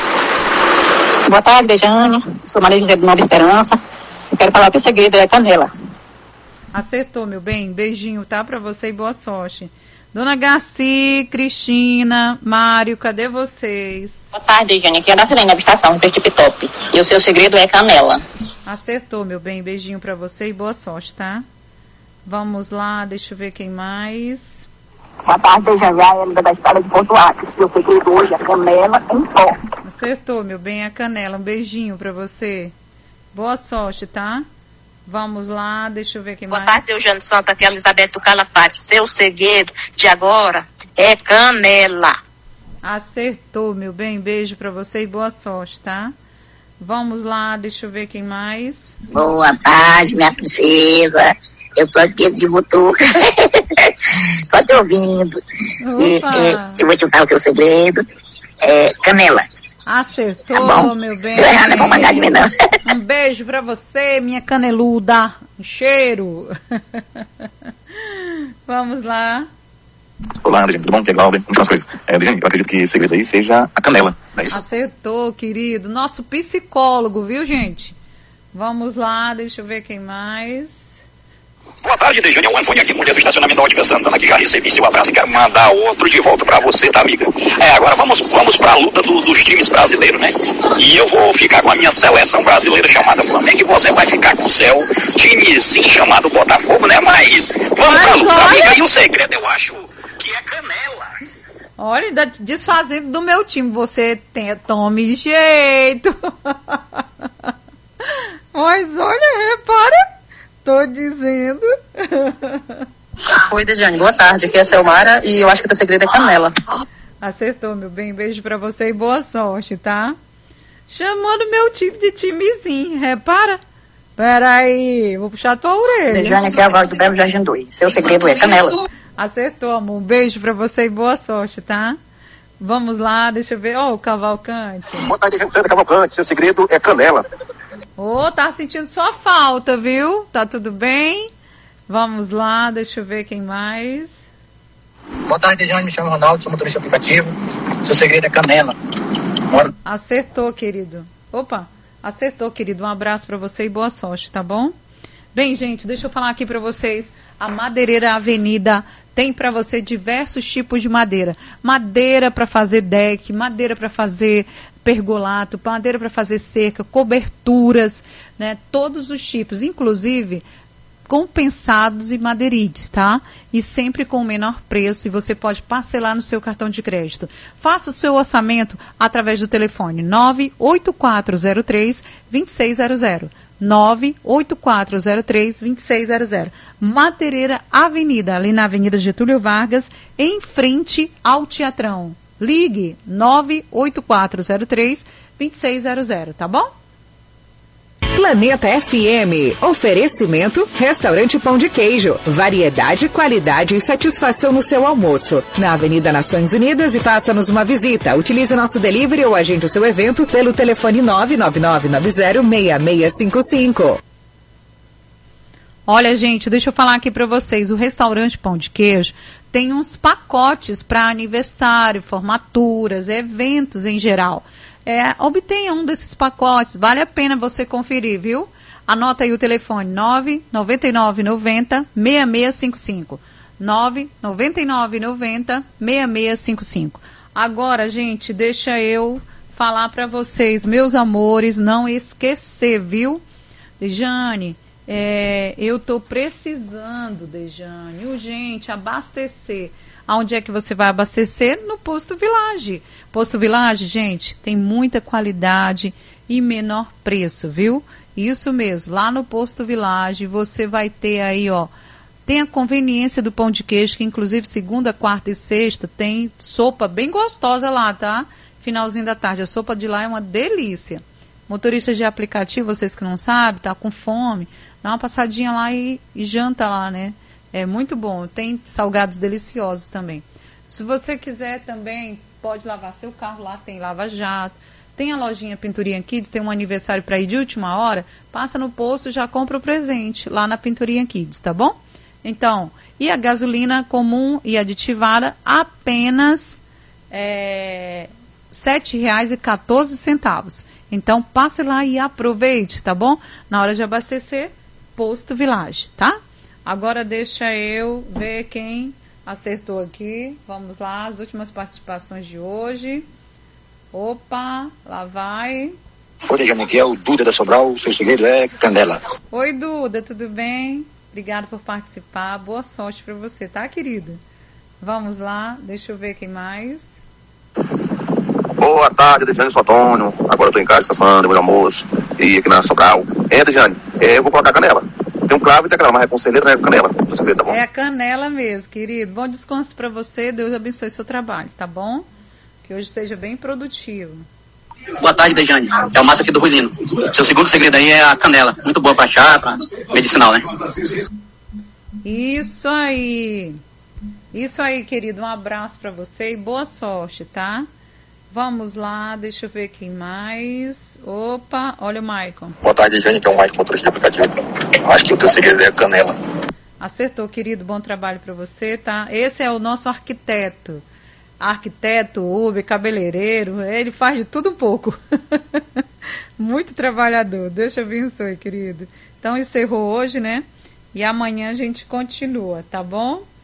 S7: Boa tarde, Degiane. Sou Maria José de Nova Esperança. Eu quero falar que o segredo é canela.
S3: Acertou, meu bem. Beijinho, tá? Pra você e boa sorte. Dona Garci, Cristina, Mário, cadê vocês?
S7: Boa tarde, Degiane. Aqui é a Dacilene, da estação, do Tip Top. E o seu segredo é canela.
S3: Acertou, meu bem. Beijinho pra você e boa sorte, tá? Vamos lá, deixa eu ver quem mais.
S7: Boa tarde, Degiane. A Elida da Estrada de Ponto Acre. O seu segredo hoje é canela em pó.
S3: Acertou, meu bem. A canela. Um beijinho pra você. Boa sorte, tá? Vamos lá, deixa eu ver quem
S7: Boa
S3: mais.
S7: Boa tarde, Eugênio Santos. Aqui é a Elizabeth do Calafate. Seu segredo de agora é canela.
S3: Acertou, meu bem. Beijo pra você e boa sorte, tá? Vamos lá, deixa eu ver quem mais.
S7: Boa tarde, minha princesa. Eu tô aqui de Butuca. Só te ouvindo. E, e, eu vou chutar o seu segredo. É canela.
S3: Acertou,
S7: tá
S3: meu bem.
S7: Se eu errar, não é bom mandar de mim, não.
S3: Um beijo pra você, minha caneluda. Um cheiro. Vamos lá.
S1: Olá, Adriane, tudo bom? Aqui é Glauber. Vamos as coisas. É, Adriane, eu acredito que o segredo aí seja a canela, não é isso?
S3: Acertou, querido. Nosso psicólogo, viu, gente? Vamos lá, deixa eu ver quem mais.
S24: Boa tarde, Degiane. É o Antônio aqui, mulher do estacionamento Ótica Santana, aqui, Garri, serviço. Um abraço e quero mandar outro de volta pra você, tá, amiga? É, agora vamos, vamos pra luta do, dos times brasileiros, né? E eu vou ficar com a minha seleção brasileira chamada Flamengo e você vai ficar com o seu time, sim, chamado Botafogo, né? Mas vamos Mas pra luta, olha... amiga. E o segredo, eu acho que é canela.
S3: Olha, desfazendo do meu time, você tem, tome jeito. Mas olha, repara. Tô dizendo.
S8: Oi, Dejane, boa tarde. Aqui é a Selmara e eu acho que o teu segredo é canela.
S3: Acertou, meu bem. Beijo pra você e boa sorte, tá? Chamando meu tipo de timezinho, repara? Peraí, vou puxar tua orelha.
S8: Dejane, aqui é a Val do Belo Jardim dois. Seu segredo é canela.
S3: Acertou, amor. Um beijo pra você e boa sorte, tá? Vamos lá, deixa eu ver. Ó, oh, o Cavalcante.
S1: Boa tarde, Sandra Cavalcante. Seu segredo é canela.
S3: Ô, oh, tá sentindo sua falta, viu? Tá tudo bem? Vamos lá, deixa eu ver quem mais.
S9: Boa tarde, Dejane. Me chamo Ronaldo, sou motorista aplicativo. Seu segredo é canela. Bora.
S3: Acertou, querido. Opa, acertou, querido. Um abraço pra você e boa sorte, tá bom? Bem, gente, deixa eu falar aqui pra vocês. A Madeireira Avenida tem para você diversos tipos de madeira. Madeira para fazer deck, madeira para fazer pergolato, madeira para fazer cerca, coberturas, né? Todos os tipos, inclusive compensados e madeirites, tá? E sempre com o menor preço, e você pode parcelar no seu cartão de crédito. Faça o seu orçamento através do telefone nove oito quatro zero três, dois seis zero zero. nove oito quatro zero três, dois seis zero zero. Madeireira Avenida, ali na Avenida Getúlio Vargas, em frente ao Teatrão. Ligue nove oito quatro zero três, dois seis zero zero, tá bom?
S13: Planeta F M. Oferecimento Restaurante Pão de Queijo. Variedade, qualidade e satisfação no seu almoço. Na Avenida Nações Unidas, e faça-nos uma visita. Utilize nosso delivery ou agende o seu evento pelo telefone nove nove nove nove zero seis seis cinco cinco.
S3: Olha, gente, deixa eu falar aqui para vocês. O Restaurante Pão de Queijo tem uns pacotes para aniversário, formaturas, eventos em geral. É, obtenha um desses pacotes, vale a pena você conferir, viu? Anota aí o telefone nove nove nove nove zero seis seis cinco cinco. nove nove nove nove zero seis seis cinco cinco. Agora, gente, deixa eu falar para vocês, meus amores, não esquecer, viu? Dejane, é, eu tô precisando, Dejane, urgente, abastecer. Aonde é que você vai abastecer? No Posto Village. Posto Village, gente, tem muita qualidade e menor preço, viu? Isso mesmo, lá no Posto Village você vai ter aí, ó, tem a conveniência do pão de queijo, que inclusive segunda, quarta e sexta tem sopa bem gostosa lá, tá? Finalzinho da tarde, a sopa de lá é uma delícia. Motoristas de aplicativo, vocês que não sabem, tá com fome, dá uma passadinha lá e, e janta lá, né? É muito bom, tem salgados deliciosos também. Se você quiser também, pode lavar seu carro lá, tem lava-jato. Tem a lojinha Pinturinha Kids, tem um aniversário para ir de última hora, passa no posto e já compra o presente lá na Pinturinha Kids, tá bom? Então, e a gasolina comum e aditivada apenas é, sete reais e quatorze centavos. Então, passe lá e aproveite, tá bom? Na hora de abastecer, Posto Village, tá? Agora deixa eu ver quem acertou aqui. Vamos lá, as últimas participações de hoje. Opa, lá vai.
S9: Oi, Dejane, aqui é o Duda da Sobral. O seu segredo é canela.
S3: Oi, Duda, tudo bem? Obrigada por participar. Boa sorte para você, tá, querido? Vamos lá, deixa eu ver quem mais.
S1: Boa tarde, Dejane, sou Antônio. Agora eu tô em casa descansando, meu almoço. E aqui na Sobral. É, Dejane, é, eu vou colocar canela. Tem um cravo e tem canela, mas é conselheiro, não é canela. Tá bom?
S3: É a canela mesmo, querido. Bom descanso para você. Deus abençoe seu trabalho, tá bom? Que hoje seja bem produtivo.
S9: Boa tarde, Dejane. É o Márcio aqui do Ruilino. Seu segundo segredo aí é a canela. Muito boa pra chá, pra medicinal, né?
S3: Isso aí. Isso aí, querido. Um abraço para você e boa sorte, tá? Vamos lá, deixa eu ver quem mais. Opa, olha o Maicon.
S9: Boa tarde, Dejane, que é o Maicon, motorista de aplicativo. Acho que o teu segredo é a canela.
S3: Acertou, querido. Bom trabalho para você, tá? Esse é o nosso arquiteto. Arquiteto, Uber, cabeleireiro, ele faz de tudo um pouco. Muito trabalhador. Deus te abençoe, querido. Então, encerrou hoje, né? E amanhã a gente continua, tá bom?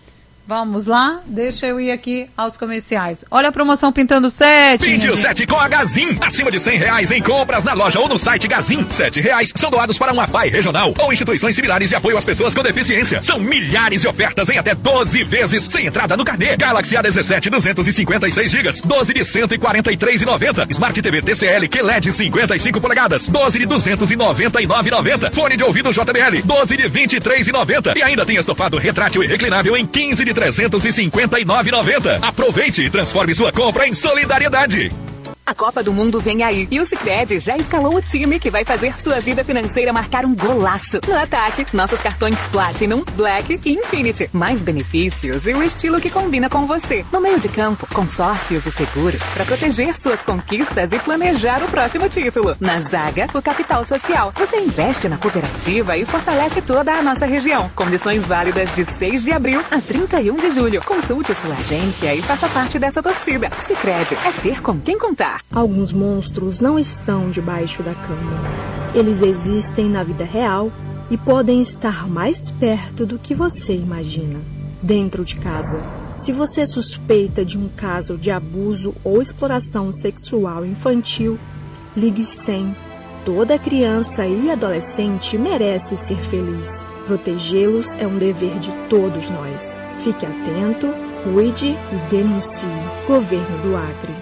S3: Vamos lá, deixa eu ir aqui aos comerciais. Olha a promoção Pintando Sete.
S6: Pinte o sete com a Gazin. Acima de cem reais em compras na loja ou no site Gazin. Sete reais são doados para uma P A I regional ou instituições similares de apoio às pessoas com deficiência. São milhares de ofertas em até doze vezes sem entrada no carnê. Galaxy A dezessete duzentos e cinquenta e seis gigas, doze de cento e quarenta e três reais e noventa centavos. Smart T V T C L Q L E D cinquenta e cinco polegadas, doze de duzentos e noventa e nove reais e noventa centavos. Fone de ouvido J B L, doze de vinte e três reais e noventa centavos. E ainda tem estofado retrátil e reclinável em quinze de trezentos e cinquenta e nove reais e noventa centavos. Aproveite e transforme sua compra em solidariedade.
S10: A Copa do Mundo vem aí e o Sicredi já escalou o time que vai fazer sua vida financeira marcar um golaço. No ataque, nossos cartões Platinum, Black e Infinity. Mais benefícios e o estilo que combina com você. No meio de campo, consórcios e seguros para proteger suas conquistas e planejar o próximo título. Na zaga, o capital social. Você investe na cooperativa e fortalece toda a nossa região. Condições válidas de seis de abril a trinta e um de julho. Consulte sua agência e faça parte dessa torcida. Sicredi é ter com quem contar.
S11: Alguns monstros não estão debaixo da cama. Eles existem na vida real e podem estar mais perto do que você imagina. Dentro de casa. Se você suspeita de um caso de abuso ou exploração sexual infantil, ligue cem. Toda criança e adolescente merece ser feliz. Protegê-los é um dever de todos nós. Fique atento, cuide e denuncie. Governo do Acre.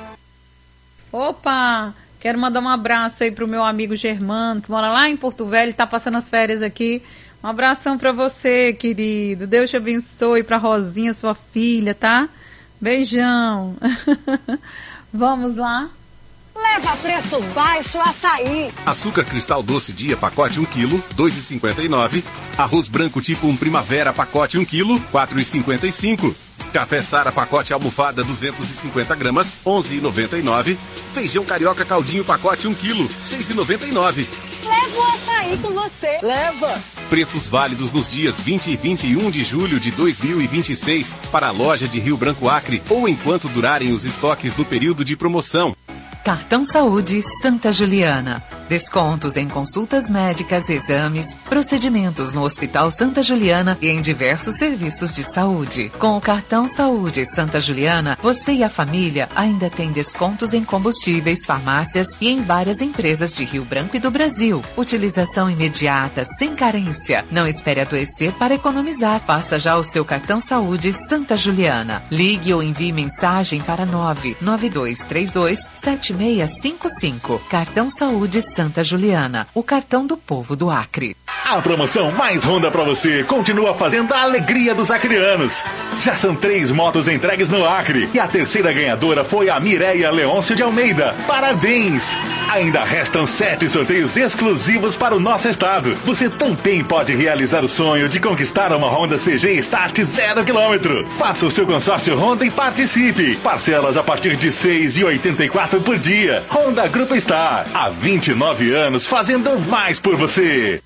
S3: Opa! Quero mandar um abraço aí pro meu amigo Germano, que mora lá em Porto Velho, tá passando as férias aqui. Um abração pra você, querido. Deus te abençoe, pra Rosinha, sua filha, tá? Beijão. Vamos lá.
S12: Leva preço baixo açaí.
S15: Açúcar cristal doce dia, pacote um quilo, dois reais e cinquenta e nove centavos. Arroz branco tipo um primavera, pacote um quilo, quatro reais e cinquenta e cinco centavos. Café Sara, pacote almofada, duzentos e cinquenta gramas, onze reais e noventa e nove centavos. Feijão carioca caldinho, pacote um quilo, seis reais e noventa e nove centavos.
S12: Leva o açaí com você. Leva.
S15: Preços válidos nos dias vinte e vinte e um de julho de dois mil e vinte e seis para a loja de Rio Branco Acre ou enquanto durarem os estoques do período de promoção.
S13: Cartão Saúde Santa Juliana. Descontos em consultas médicas, exames, procedimentos no Hospital Santa Juliana e em diversos serviços de saúde. Com o Cartão Saúde Santa Juliana, você e a família ainda têm descontos em combustíveis, farmácias e em várias empresas de Rio Branco e do Brasil. Utilização imediata, sem carência. Não espere adoecer para economizar. Faça já o seu Cartão Saúde Santa Juliana. Ligue ou envie mensagem para nove nove dois três dois sete seis cinco cinco. Cartão Saúde Santa Juliana, o cartão do povo do Acre.
S6: A promoção mais Honda pra você continua fazendo a alegria dos acreanos. Já são três motos entregues no Acre e a terceira ganhadora foi a Mireia Leôncio de Almeida. Parabéns! Ainda restam sete sorteios exclusivos para o nosso estado. Você também pode realizar o sonho de conquistar uma Honda C G Start zero quilômetro. Faça o seu consórcio Honda e participe. Parcelas a partir de seis reais e oitenta e quatro centavos por dia. Honda Grupo Star, há vinte e nove anos fazendo mais por você.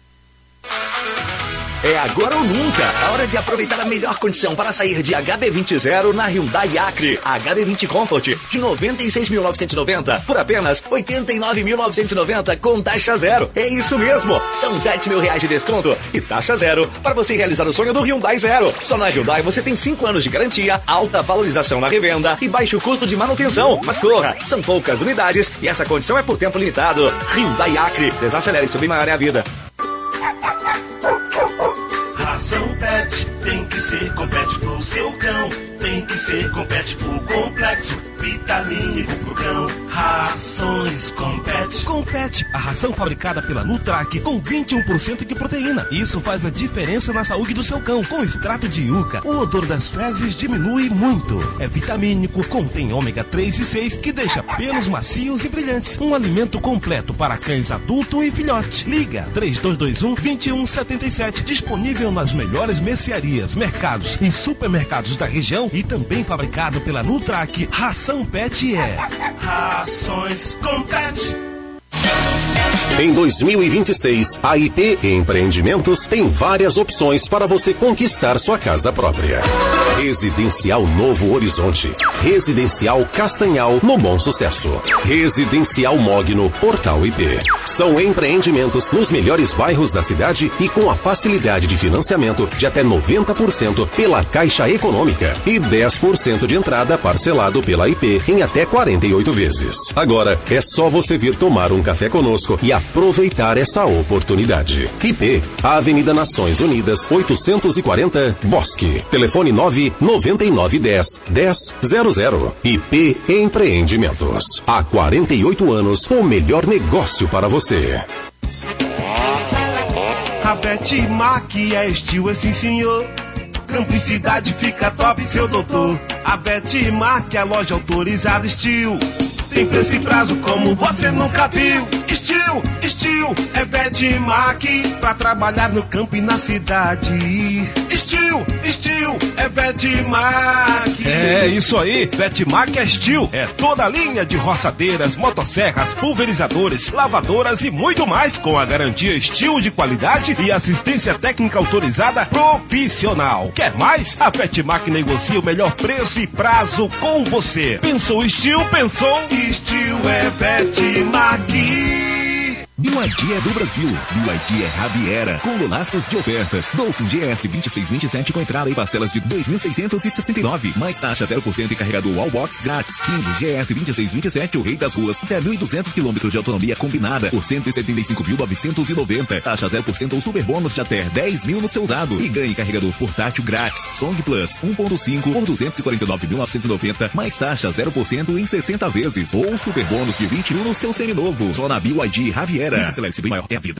S21: É agora ou nunca, a hora de aproveitar a melhor condição para sair de H B vinte zero na Hyundai Acre. H B vinte Comfort de noventa e seis mil novecentos e noventa por apenas oitenta e nove mil novecentos e noventa com taxa zero. É isso mesmo, são sete mil reais de desconto e taxa zero para você realizar o sonho do Hyundai Zero. Só na Hyundai você tem cinco anos de garantia, alta valorização na revenda e baixo custo de manutenção. Mas corra, são poucas unidades e essa condição é por tempo limitado. Hyundai Acre, desacelere, subir maior é a vida.
S22: Ração Pet tem que ser Compete pro seu cão. Tem que ser Compete pro complexo vitamínico pro cão. Rações Compete. Compete, a ração fabricada pela Nutrac com vinte e um por cento de proteína. Isso faz a diferença na saúde do seu cão. Com extrato de yuca, o odor das fezes diminui muito. É vitamínico, contém ômega três e seis que deixa pelos macios e brilhantes. Um alimento completo para cães adulto e filhote. Liga três dois dois um, dois um sete sete. Disponível nas melhores mercearias, mercados e supermercados da região e também fabricado pela Nutrac. Ração Pet é Rações Compete.
S14: Em dois mil e vinte e seis, a I P Empreendimentos tem várias opções para você conquistar sua casa própria. Residencial Novo Horizonte, Residencial Castanhal no Bom Sucesso, Residencial Mogno, Portal I P. São empreendimentos nos melhores bairros da cidade e com a facilidade de financiamento de até noventa por cento pela Caixa Econômica e dez por cento de entrada parcelado pela I P em até quarenta e oito vezes. Agora é só você vir tomar um café conosco e aproveitar essa oportunidade. I P, Avenida Nações Unidas, oitocentos e quarenta, Bosque. Telefone nove nove nove um zero dez zero zero. I P Empreendimentos. Há quarenta e oito anos, o melhor negócio para você.
S22: A Vetmac é estilo, é sim senhor. Cumplicidade fica top, seu doutor. A Vetmac é a loja autorizada estilo. Tem preço e prazo como você nunca viu. Estilo, estilo, é Vetmac. Pra trabalhar no campo e na cidade. Estilo, estilo, é Vetmac.
S16: É isso aí, Vetmac é estilo. É toda a linha de roçadeiras, motosserras, pulverizadores, lavadoras e muito mais. Com a garantia estilo de qualidade e assistência técnica autorizada profissional. Quer mais? A Vetmac negocia o melhor preço e prazo com você. Pensou estilo, pensou...
S22: Estilo é Vetmac.
S26: B Y D é do Brasil. B Y D é Raviera, com lolaços de ofertas. Dolphin G S vinte e seis vinte e sete com entrada e parcelas de dois mil seiscentos e sessenta e nove. Mais taxa zero por cento e carregador Wallbox grátis. King G S vinte e seis vinte e sete, o rei das ruas. Até mil e duzentos quilômetros de autonomia combinada por cento e setenta e cinco mil novecentos e noventa. Taxa zero por cento ou super bônus de até dez mil no seu usado. E ganhe carregador portátil grátis. Song Plus um ponto cinco por duzentos e quarenta e nove mil novecentos e noventa. Mais taxa zero por cento em sessenta vezes. Ou super bônus de vinte mil no seu seminovo. Só na B Y D Raviera. Celeste, bem maior é a vida.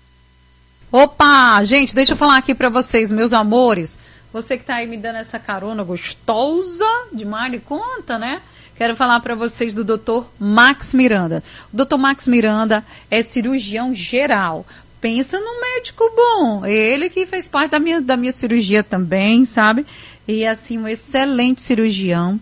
S3: Opa, gente, deixa eu falar aqui pra vocês, meus amores. Você que tá aí me dando essa carona gostosa demais de conta, né? Quero falar pra vocês do doutor Max Miranda. O doutor Max Miranda é cirurgião geral. Pensa num médico bom. Ele que fez parte da minha, da minha cirurgia também, sabe? E assim, um excelente cirurgião.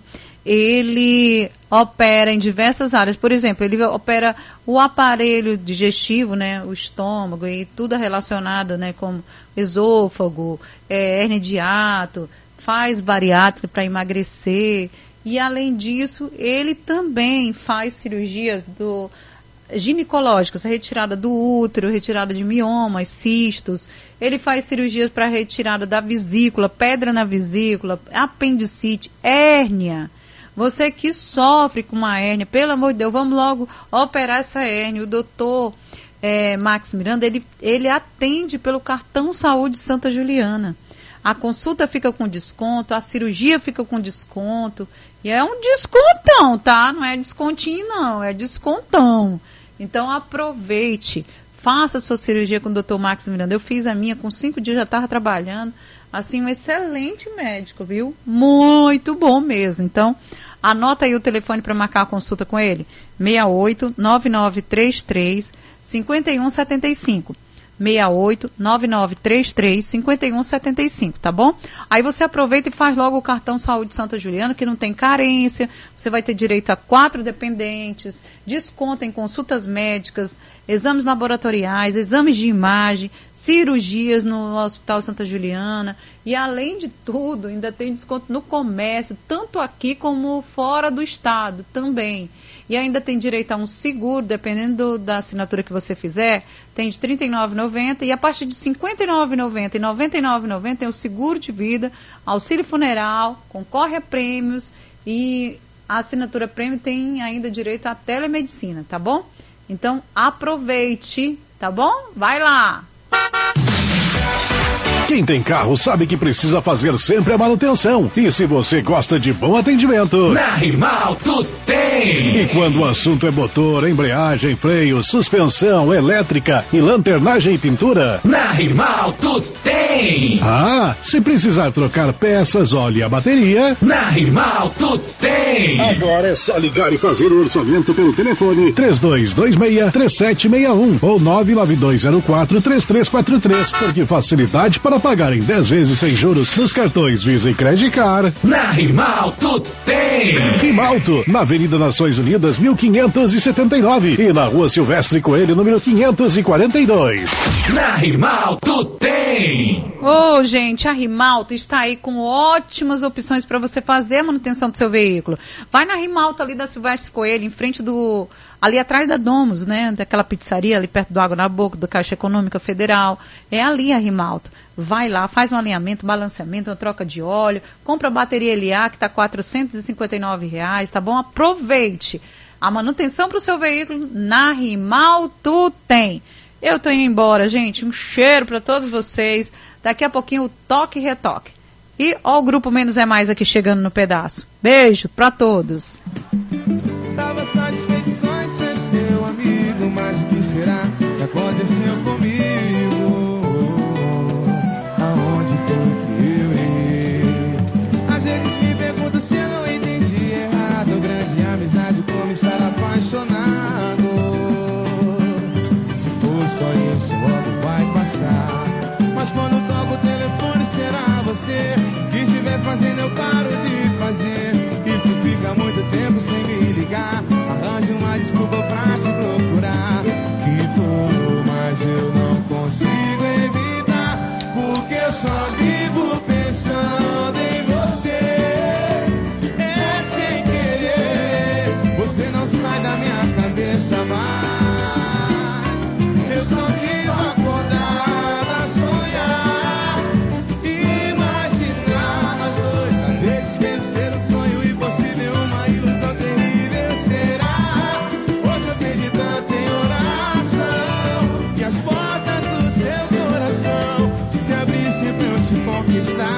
S3: Ele opera em diversas áreas. Por exemplo, ele opera o aparelho digestivo, né, o estômago e tudo relacionado, né, como esôfago, é, hérnia de hiato, faz bariátrica para emagrecer. E, além disso, ele também faz cirurgias do, ginecológicas, retirada do útero, retirada de miomas, cistos. Ele faz cirurgias para retirada da vesícula, pedra na vesícula, apendicite, hérnia. Você que sofre com uma hérnia, pelo amor de Deus, vamos logo operar essa hérnia. O doutor é, Max Miranda, ele, ele atende pelo cartão Saúde Santa Juliana. A consulta fica com desconto, a cirurgia fica com desconto. E é um descontão, tá? Não é descontinho, não, é descontão. Então aproveite, faça a sua cirurgia com o doutor Max Miranda. Eu fiz a minha, com cinco dias já estava trabalhando. Assim, um excelente médico, viu? Muito bom mesmo. Então, anota aí o telefone para marcar a consulta com ele. seis oito nove nove três três cinco um sete cinco. seis oito nove nove três três cinco um sete cinco, tá bom? Aí você aproveita e faz logo o cartão Saúde Santa Juliana, que não tem carência, você vai ter direito a quatro dependentes, desconto em consultas médicas, exames laboratoriais, exames de imagem, cirurgias no Hospital Santa Juliana, e além de tudo, ainda tem desconto no comércio, tanto aqui como fora do estado também. E ainda tem direito a um seguro, dependendo do, da assinatura que você fizer, tem de trinta e nove reais e noventa centavos e a partir de cinquenta e nove reais e noventa centavos e noventa e nove reais e noventa centavos tem o seguro de vida, auxílio funeral, concorre a prêmios e a assinatura prêmio tem ainda direito à telemedicina, tá bom? Então aproveite, tá bom? Vai lá!
S27: Quem tem carro sabe que precisa fazer sempre a manutenção. E se você gosta de bom atendimento,
S17: na Rimalto tem!
S27: E quando o assunto é motor, embreagem, freio, suspensão, elétrica e lanternagem e pintura,
S17: na Rimalto tem! tem.
S27: Ah, se precisar trocar peças, óleo e a bateria,
S17: na Rimalto tem.
S27: Agora é só ligar e fazer o orçamento pelo telefone três dois dois seis, três sete seis um ou nove nove dois zero quatro, três três quatro três, porque facilidade para pagar em dez vezes sem juros nos cartões Visa e Credicar.
S17: Na Rimalto tem.
S27: Rimalto, na Avenida Nações Unidas, mil quinhentos e setenta e nove e na Rua Silvestre Coelho, número quinhentos e quarenta e dois.
S17: Na Rimalto tem.
S3: Ô, oh, gente, a Rimalto está aí com ótimas opções para você fazer a manutenção do seu veículo. Vai na Rimalto ali da Silvestre Coelho, em frente do... ali atrás da Domus, né? Daquela pizzaria ali perto do Água na Boca, do Caixa Econômica Federal. É ali a Rimalto. Vai lá, faz um alinhamento, balanceamento, uma troca de óleo, compra a bateria L A que está quatrocentos e cinquenta e nove reais, tá bom? Aproveite. A manutenção para o seu veículo na Rimalto tem. Eu tô indo embora, gente. Um cheiro para todos vocês. Daqui a pouquinho o Toque e Retoque. E ó o Grupo Menos é Mais aqui chegando no pedaço. Beijo para todos.
S2: Tava satisfeito só em ser seu amigo, mas o que será que aconteceu comigo? Aonde foi que eu errei? Às vezes me pergunto se eu não entendi errado. Grande amizade como estar apaixonado. Se for só isso, logo vai passar. Mas quando toco o telefone, será você que estiver fazendo, eu paro de fazer. Isso fica muito tempo sem me ligar. Arranje uma desculpa pra te procurar. Que todo, mas eu não consigo evitar. Porque eu só vivo pensando em você. É sem querer. Você não sai da minha cabeça mais. Eu só vivo acordado a sonhar. Imaginar nós dois. Às vezes esquecer um sonho impossível, uma ilusão terrível. Será? Hoje eu perdi tanto em oração que as portas do seu coração se abrissem pra eu te conquistar.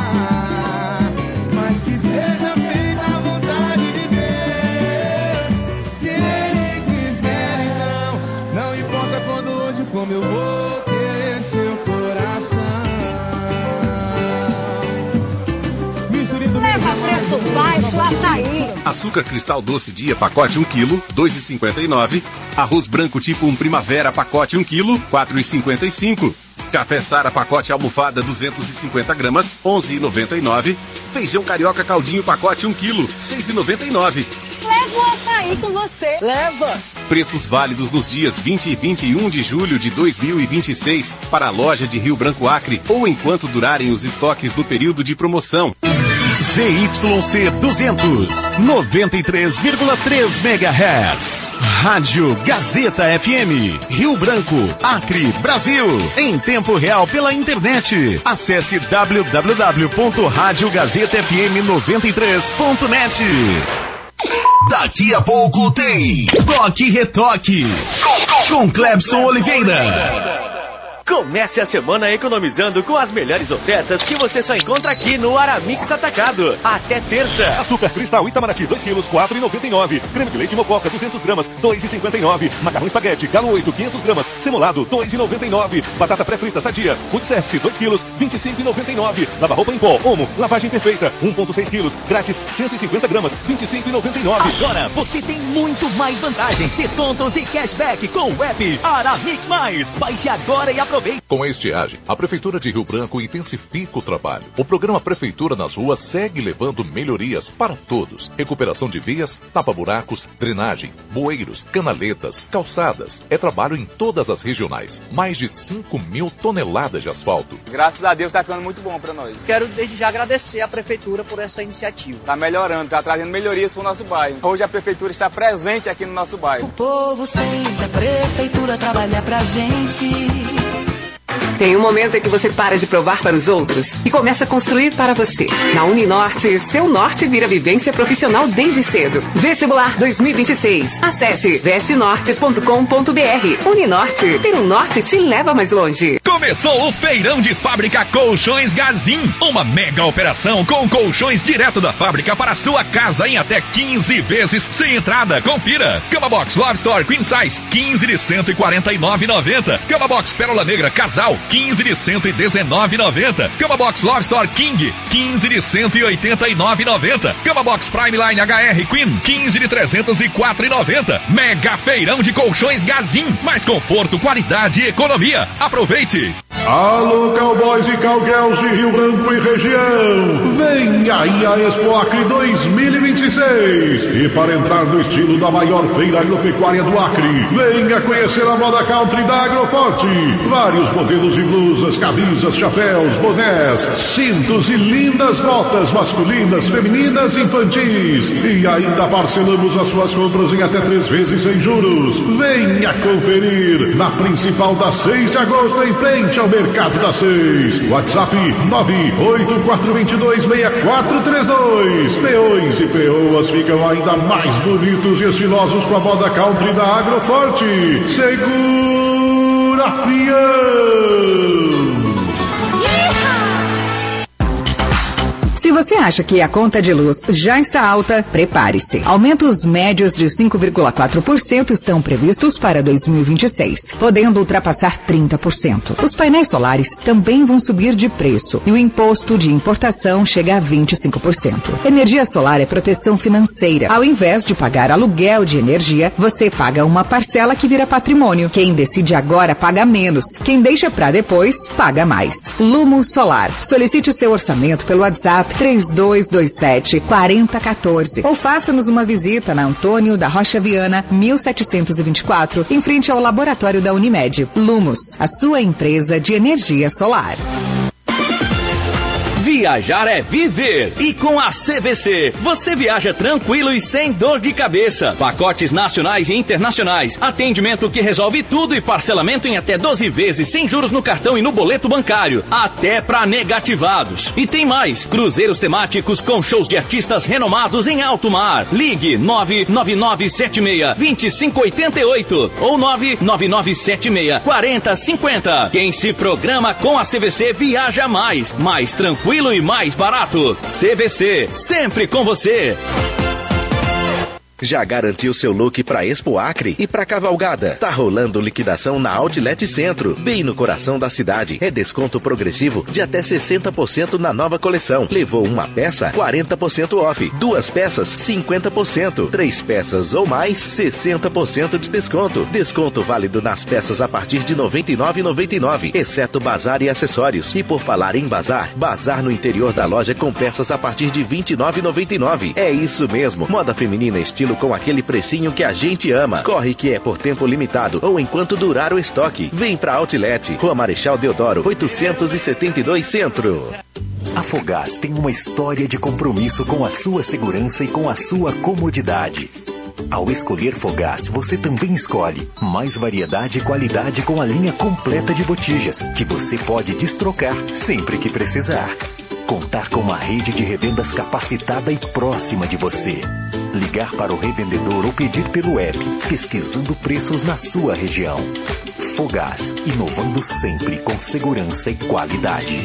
S2: Mas que seja feita a vontade de Deus. Se Ele quiser, então não importa quando, onde, como eu vou ter seu coração.
S12: Leva preço baixo, açaí.
S15: Açúcar cristal doce dia, pacote um quilo, dois reais e cinquenta e nove. Arroz branco tipo um primavera, pacote um quilo, quatro reais e cinquenta e cinco. Café Sara, pacote almofada, duzentos e cinquenta gramas, onze reais e noventa e nove. Feijão carioca caldinho, pacote um quilo, seis reais e noventa e nove.
S12: Leva o açaí com você. Leva.
S15: Preços válidos nos dias vinte e vinte e um de julho de dois mil e vinte e seis para a loja de Rio Branco Acre ou enquanto durarem os estoques no período de promoção.
S6: Z Y C duzentos, noventa e três vírgula três megahertz. Rádio Gazeta F M, Rio Branco, Acre, Brasil. Em tempo real pela internet. Acesse w w w ponto rádio gazeta f m noventa e três ponto net.
S17: Daqui a pouco tem Toque e Retoque com Clebson Oliveira.
S4: Comece a semana economizando com as melhores ofertas que você só encontra aqui no Aramix Atacado. Até terça.
S18: Açúcar cristal Itamaraty dois quilos, quatro reais e noventa e nove. Creme de leite Mococa duzentas gramas, dois reais e cinquenta e nove. Macarrão espaguete Galo oito, quinhentas gramas, semolado, dois reais e noventa e nove. Batata pré-frita Sadia, Food Service dois quilos, vinte e cinco reais e noventa e nove. Lava-roupa em pó, Omo, lavagem perfeita, um vírgula seis quilos, grátis, cento e cinquenta gramas, vinte e cinco reais e noventa e nove.
S21: Agora você tem muito mais vantagens, descontos e cashback com o app Aramix Mais. Baixe agora e aproveite.
S19: Com a estiagem, a Prefeitura de Rio Branco intensifica o trabalho. O programa Prefeitura nas Ruas segue levando melhorias para todos. Recuperação de vias, tapa-buracos, drenagem, bueiros, canaletas, calçadas. É trabalho em todas as regionais. Mais de cinco mil toneladas de asfalto.
S20: Graças a Deus está ficando muito bom para nós. Quero desde já agradecer à Prefeitura por essa iniciativa. Está melhorando, está trazendo melhorias para o nosso bairro. Hoje a Prefeitura está presente aqui no nosso bairro.
S13: O povo sente a Prefeitura trabalhar pra gente.
S10: Tem um momento em que você para de provar para os outros e começa a construir para você. Na Uninorte, seu norte vira vivência profissional desde cedo. Vestibular dois mil e vinte e seis. Acesse veste norte ponto com ponto b r. Uninorte, ter um norte te leva mais longe.
S23: Começou o Feirão de Fábrica Colchões Gazin. Uma mega operação com colchões direto da fábrica para a sua casa em até quinze vezes sem entrada. Confira. Cama Box Love Store Queen Size, quinze de cento e quarenta e nove reais e noventa centavos. Cama Box Pérola Negra Casal, quinze de cento e dezenove e noventa. Cama Box Love Store King, quinze de cento e oitenta e nove e noventa. Cama Box Prime Line H R Queen, quinze de trezentos e quatro e noventa. Mega Feirão de Colchões Gazin, mais conforto, qualidade e economia. Aproveite!
S27: Alô, cowboys e cowgirls de Rio Branco e região! Vem aí a Expo Acre dois mil e vinte e seis! E para entrar no estilo da maior feira agropecuária do Acre, venha conhecer a moda country da Agroforte. Vários modelos de blusas, camisas, chapéus, bonés, cintos e lindas botas masculinas, femininas e infantis. E ainda parcelamos as suas compras em até três vezes sem juros. Venha conferir na principal da seis de agosto, em frente ao Mercado da Seis. WhatsApp nove oito quatro dois dois seis quatro três dois. Peões e peoas ficam ainda mais bonitos e estilosos com a moda country da Agroforte. Segura, peão!
S1: Se você acha que a conta de luz já está alta, prepare-se. Aumentos médios de cinco vírgula quatro por cento estão previstos para dois mil e vinte e seis, podendo ultrapassar trinta por cento. Os painéis solares também vão subir de preço e o imposto de importação chega a vinte e cinco por cento. Energia solar é proteção financeira. Ao invés de pagar aluguel de energia, você paga uma parcela que vira patrimônio. Quem decide agora paga menos. Quem deixa para depois, paga mais. Lumo Solar. Solicite seu orçamento pelo WhatsApp três dois dois sete, quatro zero um quatro ou faça-nos uma visita na Antônio da Rocha Viana, mil setecentos e vinte e quatro, em frente ao laboratório da Unimed. Lumos, a sua empresa de energia solar.
S21: Viajar é viver. E com a C V C, você viaja tranquilo e sem dor de cabeça. Pacotes nacionais e internacionais. Atendimento que resolve tudo e parcelamento em até doze vezes sem juros no cartão e no boleto bancário. Até para negativados. E tem mais. Cruzeiros temáticos com shows de artistas renomados em alto mar. Ligue nove nove nove sete seis, dois cinco oito oito ou nove nove nove sete seis, quatro zero cinco zero. Quem se programa com a C V C viaja mais. Mais tranquilo e mais barato. C V C, sempre com você.
S5: Já garantiu seu look pra Expo Acre e pra Cavalgada? Tá rolando liquidação na Outlet Centro, bem no coração da cidade. É desconto progressivo de até sessenta por cento na nova coleção. Levou uma peça, quarenta por cento off. Duas peças, cinquenta por cento. Três peças ou mais, sessenta por cento de desconto. Desconto válido nas peças a partir de noventa e nove reais e noventa e nove centavos, exceto bazar e acessórios. E por falar em bazar, bazar no interior da loja com peças a partir de vinte e nove reais e noventa e nove centavos. É isso mesmo, moda feminina estilo com aquele precinho que a gente ama. Corre que é por tempo limitado ou enquanto durar o estoque. Vem pra Outlet, Rua Marechal Deodoro, oitocentos e setenta e dois Centro.
S7: A Fogás tem uma história de compromisso com a sua segurança e com a sua comodidade. Ao escolher Fogás, você também escolhe mais variedade e qualidade com a linha completa de botijas, que você pode destrocar sempre que precisar. Contar com uma rede de revendas capacitada e próxima de você. Ligar para o revendedor ou pedir pelo app, pesquisando preços na sua região. Fogás, inovando sempre com segurança e qualidade.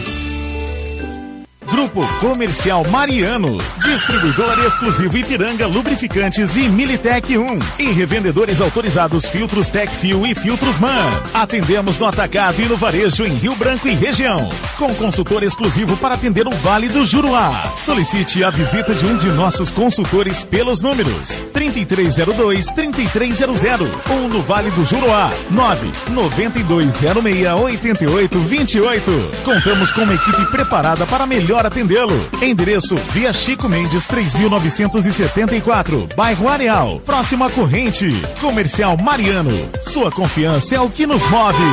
S6: Grupo Comercial Mariano, distribuidor exclusivo Ipiranga Lubrificantes e Militec um e revendedores autorizados Filtros Tecfil e Filtros Man. Atendemos no atacado e no varejo em Rio Branco e região, com consultor exclusivo para atender o Vale do Juruá. Solicite a visita de um de nossos consultores pelos números trinta e três zero dois, trinta e três zero zero ou no Vale do Juruá nove nove dois zero seis oito oito dois oito. Contamos com uma equipe preparada para melhor atendê-lo. Endereço Via Chico Mendes três mil novecentos e setenta e quatro, Bairro Areal, próximo à Corrente. Comercial Mariano, sua confiança é o que nos move.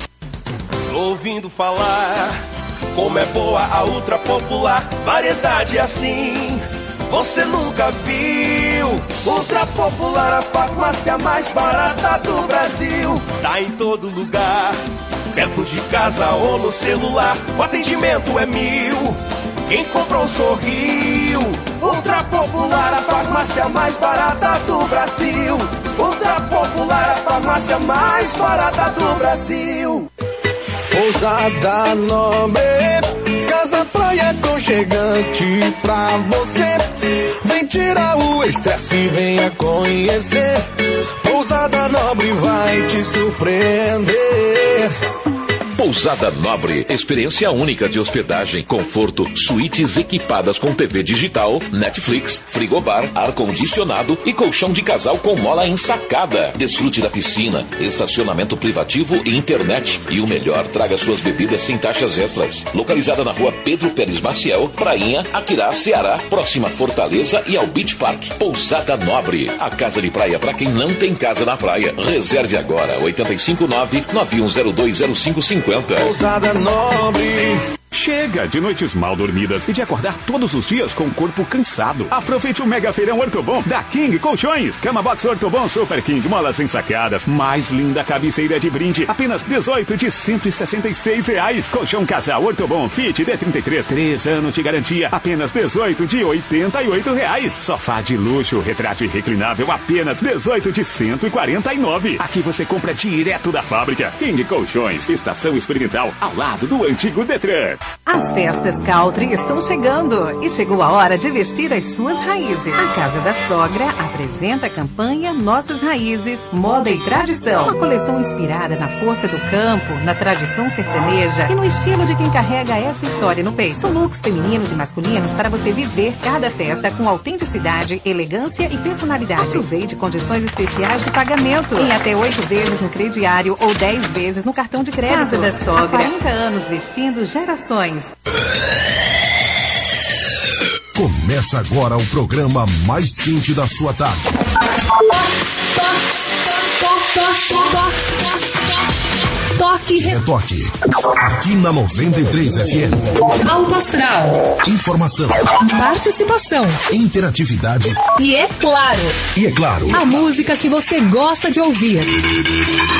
S22: Ouvindo falar como é boa a ultra popular, variedade assim você nunca viu. Ultra Popular, a farmácia mais barata do Brasil. Tá em todo lugar, perto de casa ou no celular. O atendimento é mil, quem comprou sorriu. Ultra Popular, a farmácia mais barata do Brasil. Ultra Popular, a farmácia mais barata do Brasil.
S2: Pousada Nobre, casa praia aconchegante pra você. Vem tirar o estresse e venha conhecer. Pousada Nobre vai te surpreender.
S19: Pousada Nobre, experiência única de hospedagem, conforto, suítes equipadas com T V digital, Netflix, frigobar, ar-condicionado e colchão de casal com mola ensacada. Desfrute da piscina, estacionamento privativo e internet. E o melhor, traga suas bebidas sem taxas extras. Localizada na rua Pedro Pérez Maciel, Prainha, Aquirá, Ceará, próxima à Fortaleza e ao Beach Park. Pousada Nobre, a casa de praia para quem não tem casa na praia. Reserve agora, oito cinco nove, nove um zero dois zero cinco cinco zero.
S22: Pousada Nobre.
S6: Chega de noites mal dormidas e de acordar todos os dias com o corpo cansado. Aproveite o Mega Feirão Ortobon da King Colchões. Cama Box Ortobon Super King, molas ensacadas. Mais linda cabeceira de brinde. Apenas dezoito de cento e sessenta e seis reais. Colchão Casal Ortobon Fit D trinta e três, três anos de garantia. Apenas dezoito de oitenta e oito reais. Sofá de luxo, retrátil e reclinável. Apenas dezoito de cento e quarenta e nove. Aqui você compra direto da fábrica. King Colchões, estação experimental ao lado do antigo Detran.
S13: As festas Country estão chegando e chegou a hora de vestir as suas raízes. A Casa da Sogra apresenta a campanha Nossas Raízes, Moda e Tradição. Uma coleção inspirada na força do campo, na tradição sertaneja e no estilo de quem carrega essa história no peito. São looks femininos e masculinos para você viver cada festa com autenticidade, elegância e personalidade. Aproveite condições especiais de pagamento em até oito vezes no crediário ou dez vezes no cartão de crédito. Casa da Sogra, há quarenta anos vestindo gerações.
S17: Começa agora o programa mais quente da sua tarde.
S8: Toque.
S17: Retoque. Aqui na noventa e três F M.
S8: Alto Astral.
S17: Informação.
S8: Participação.
S17: Interatividade.
S8: E é claro.
S17: E é claro.
S8: A música que você gosta de ouvir.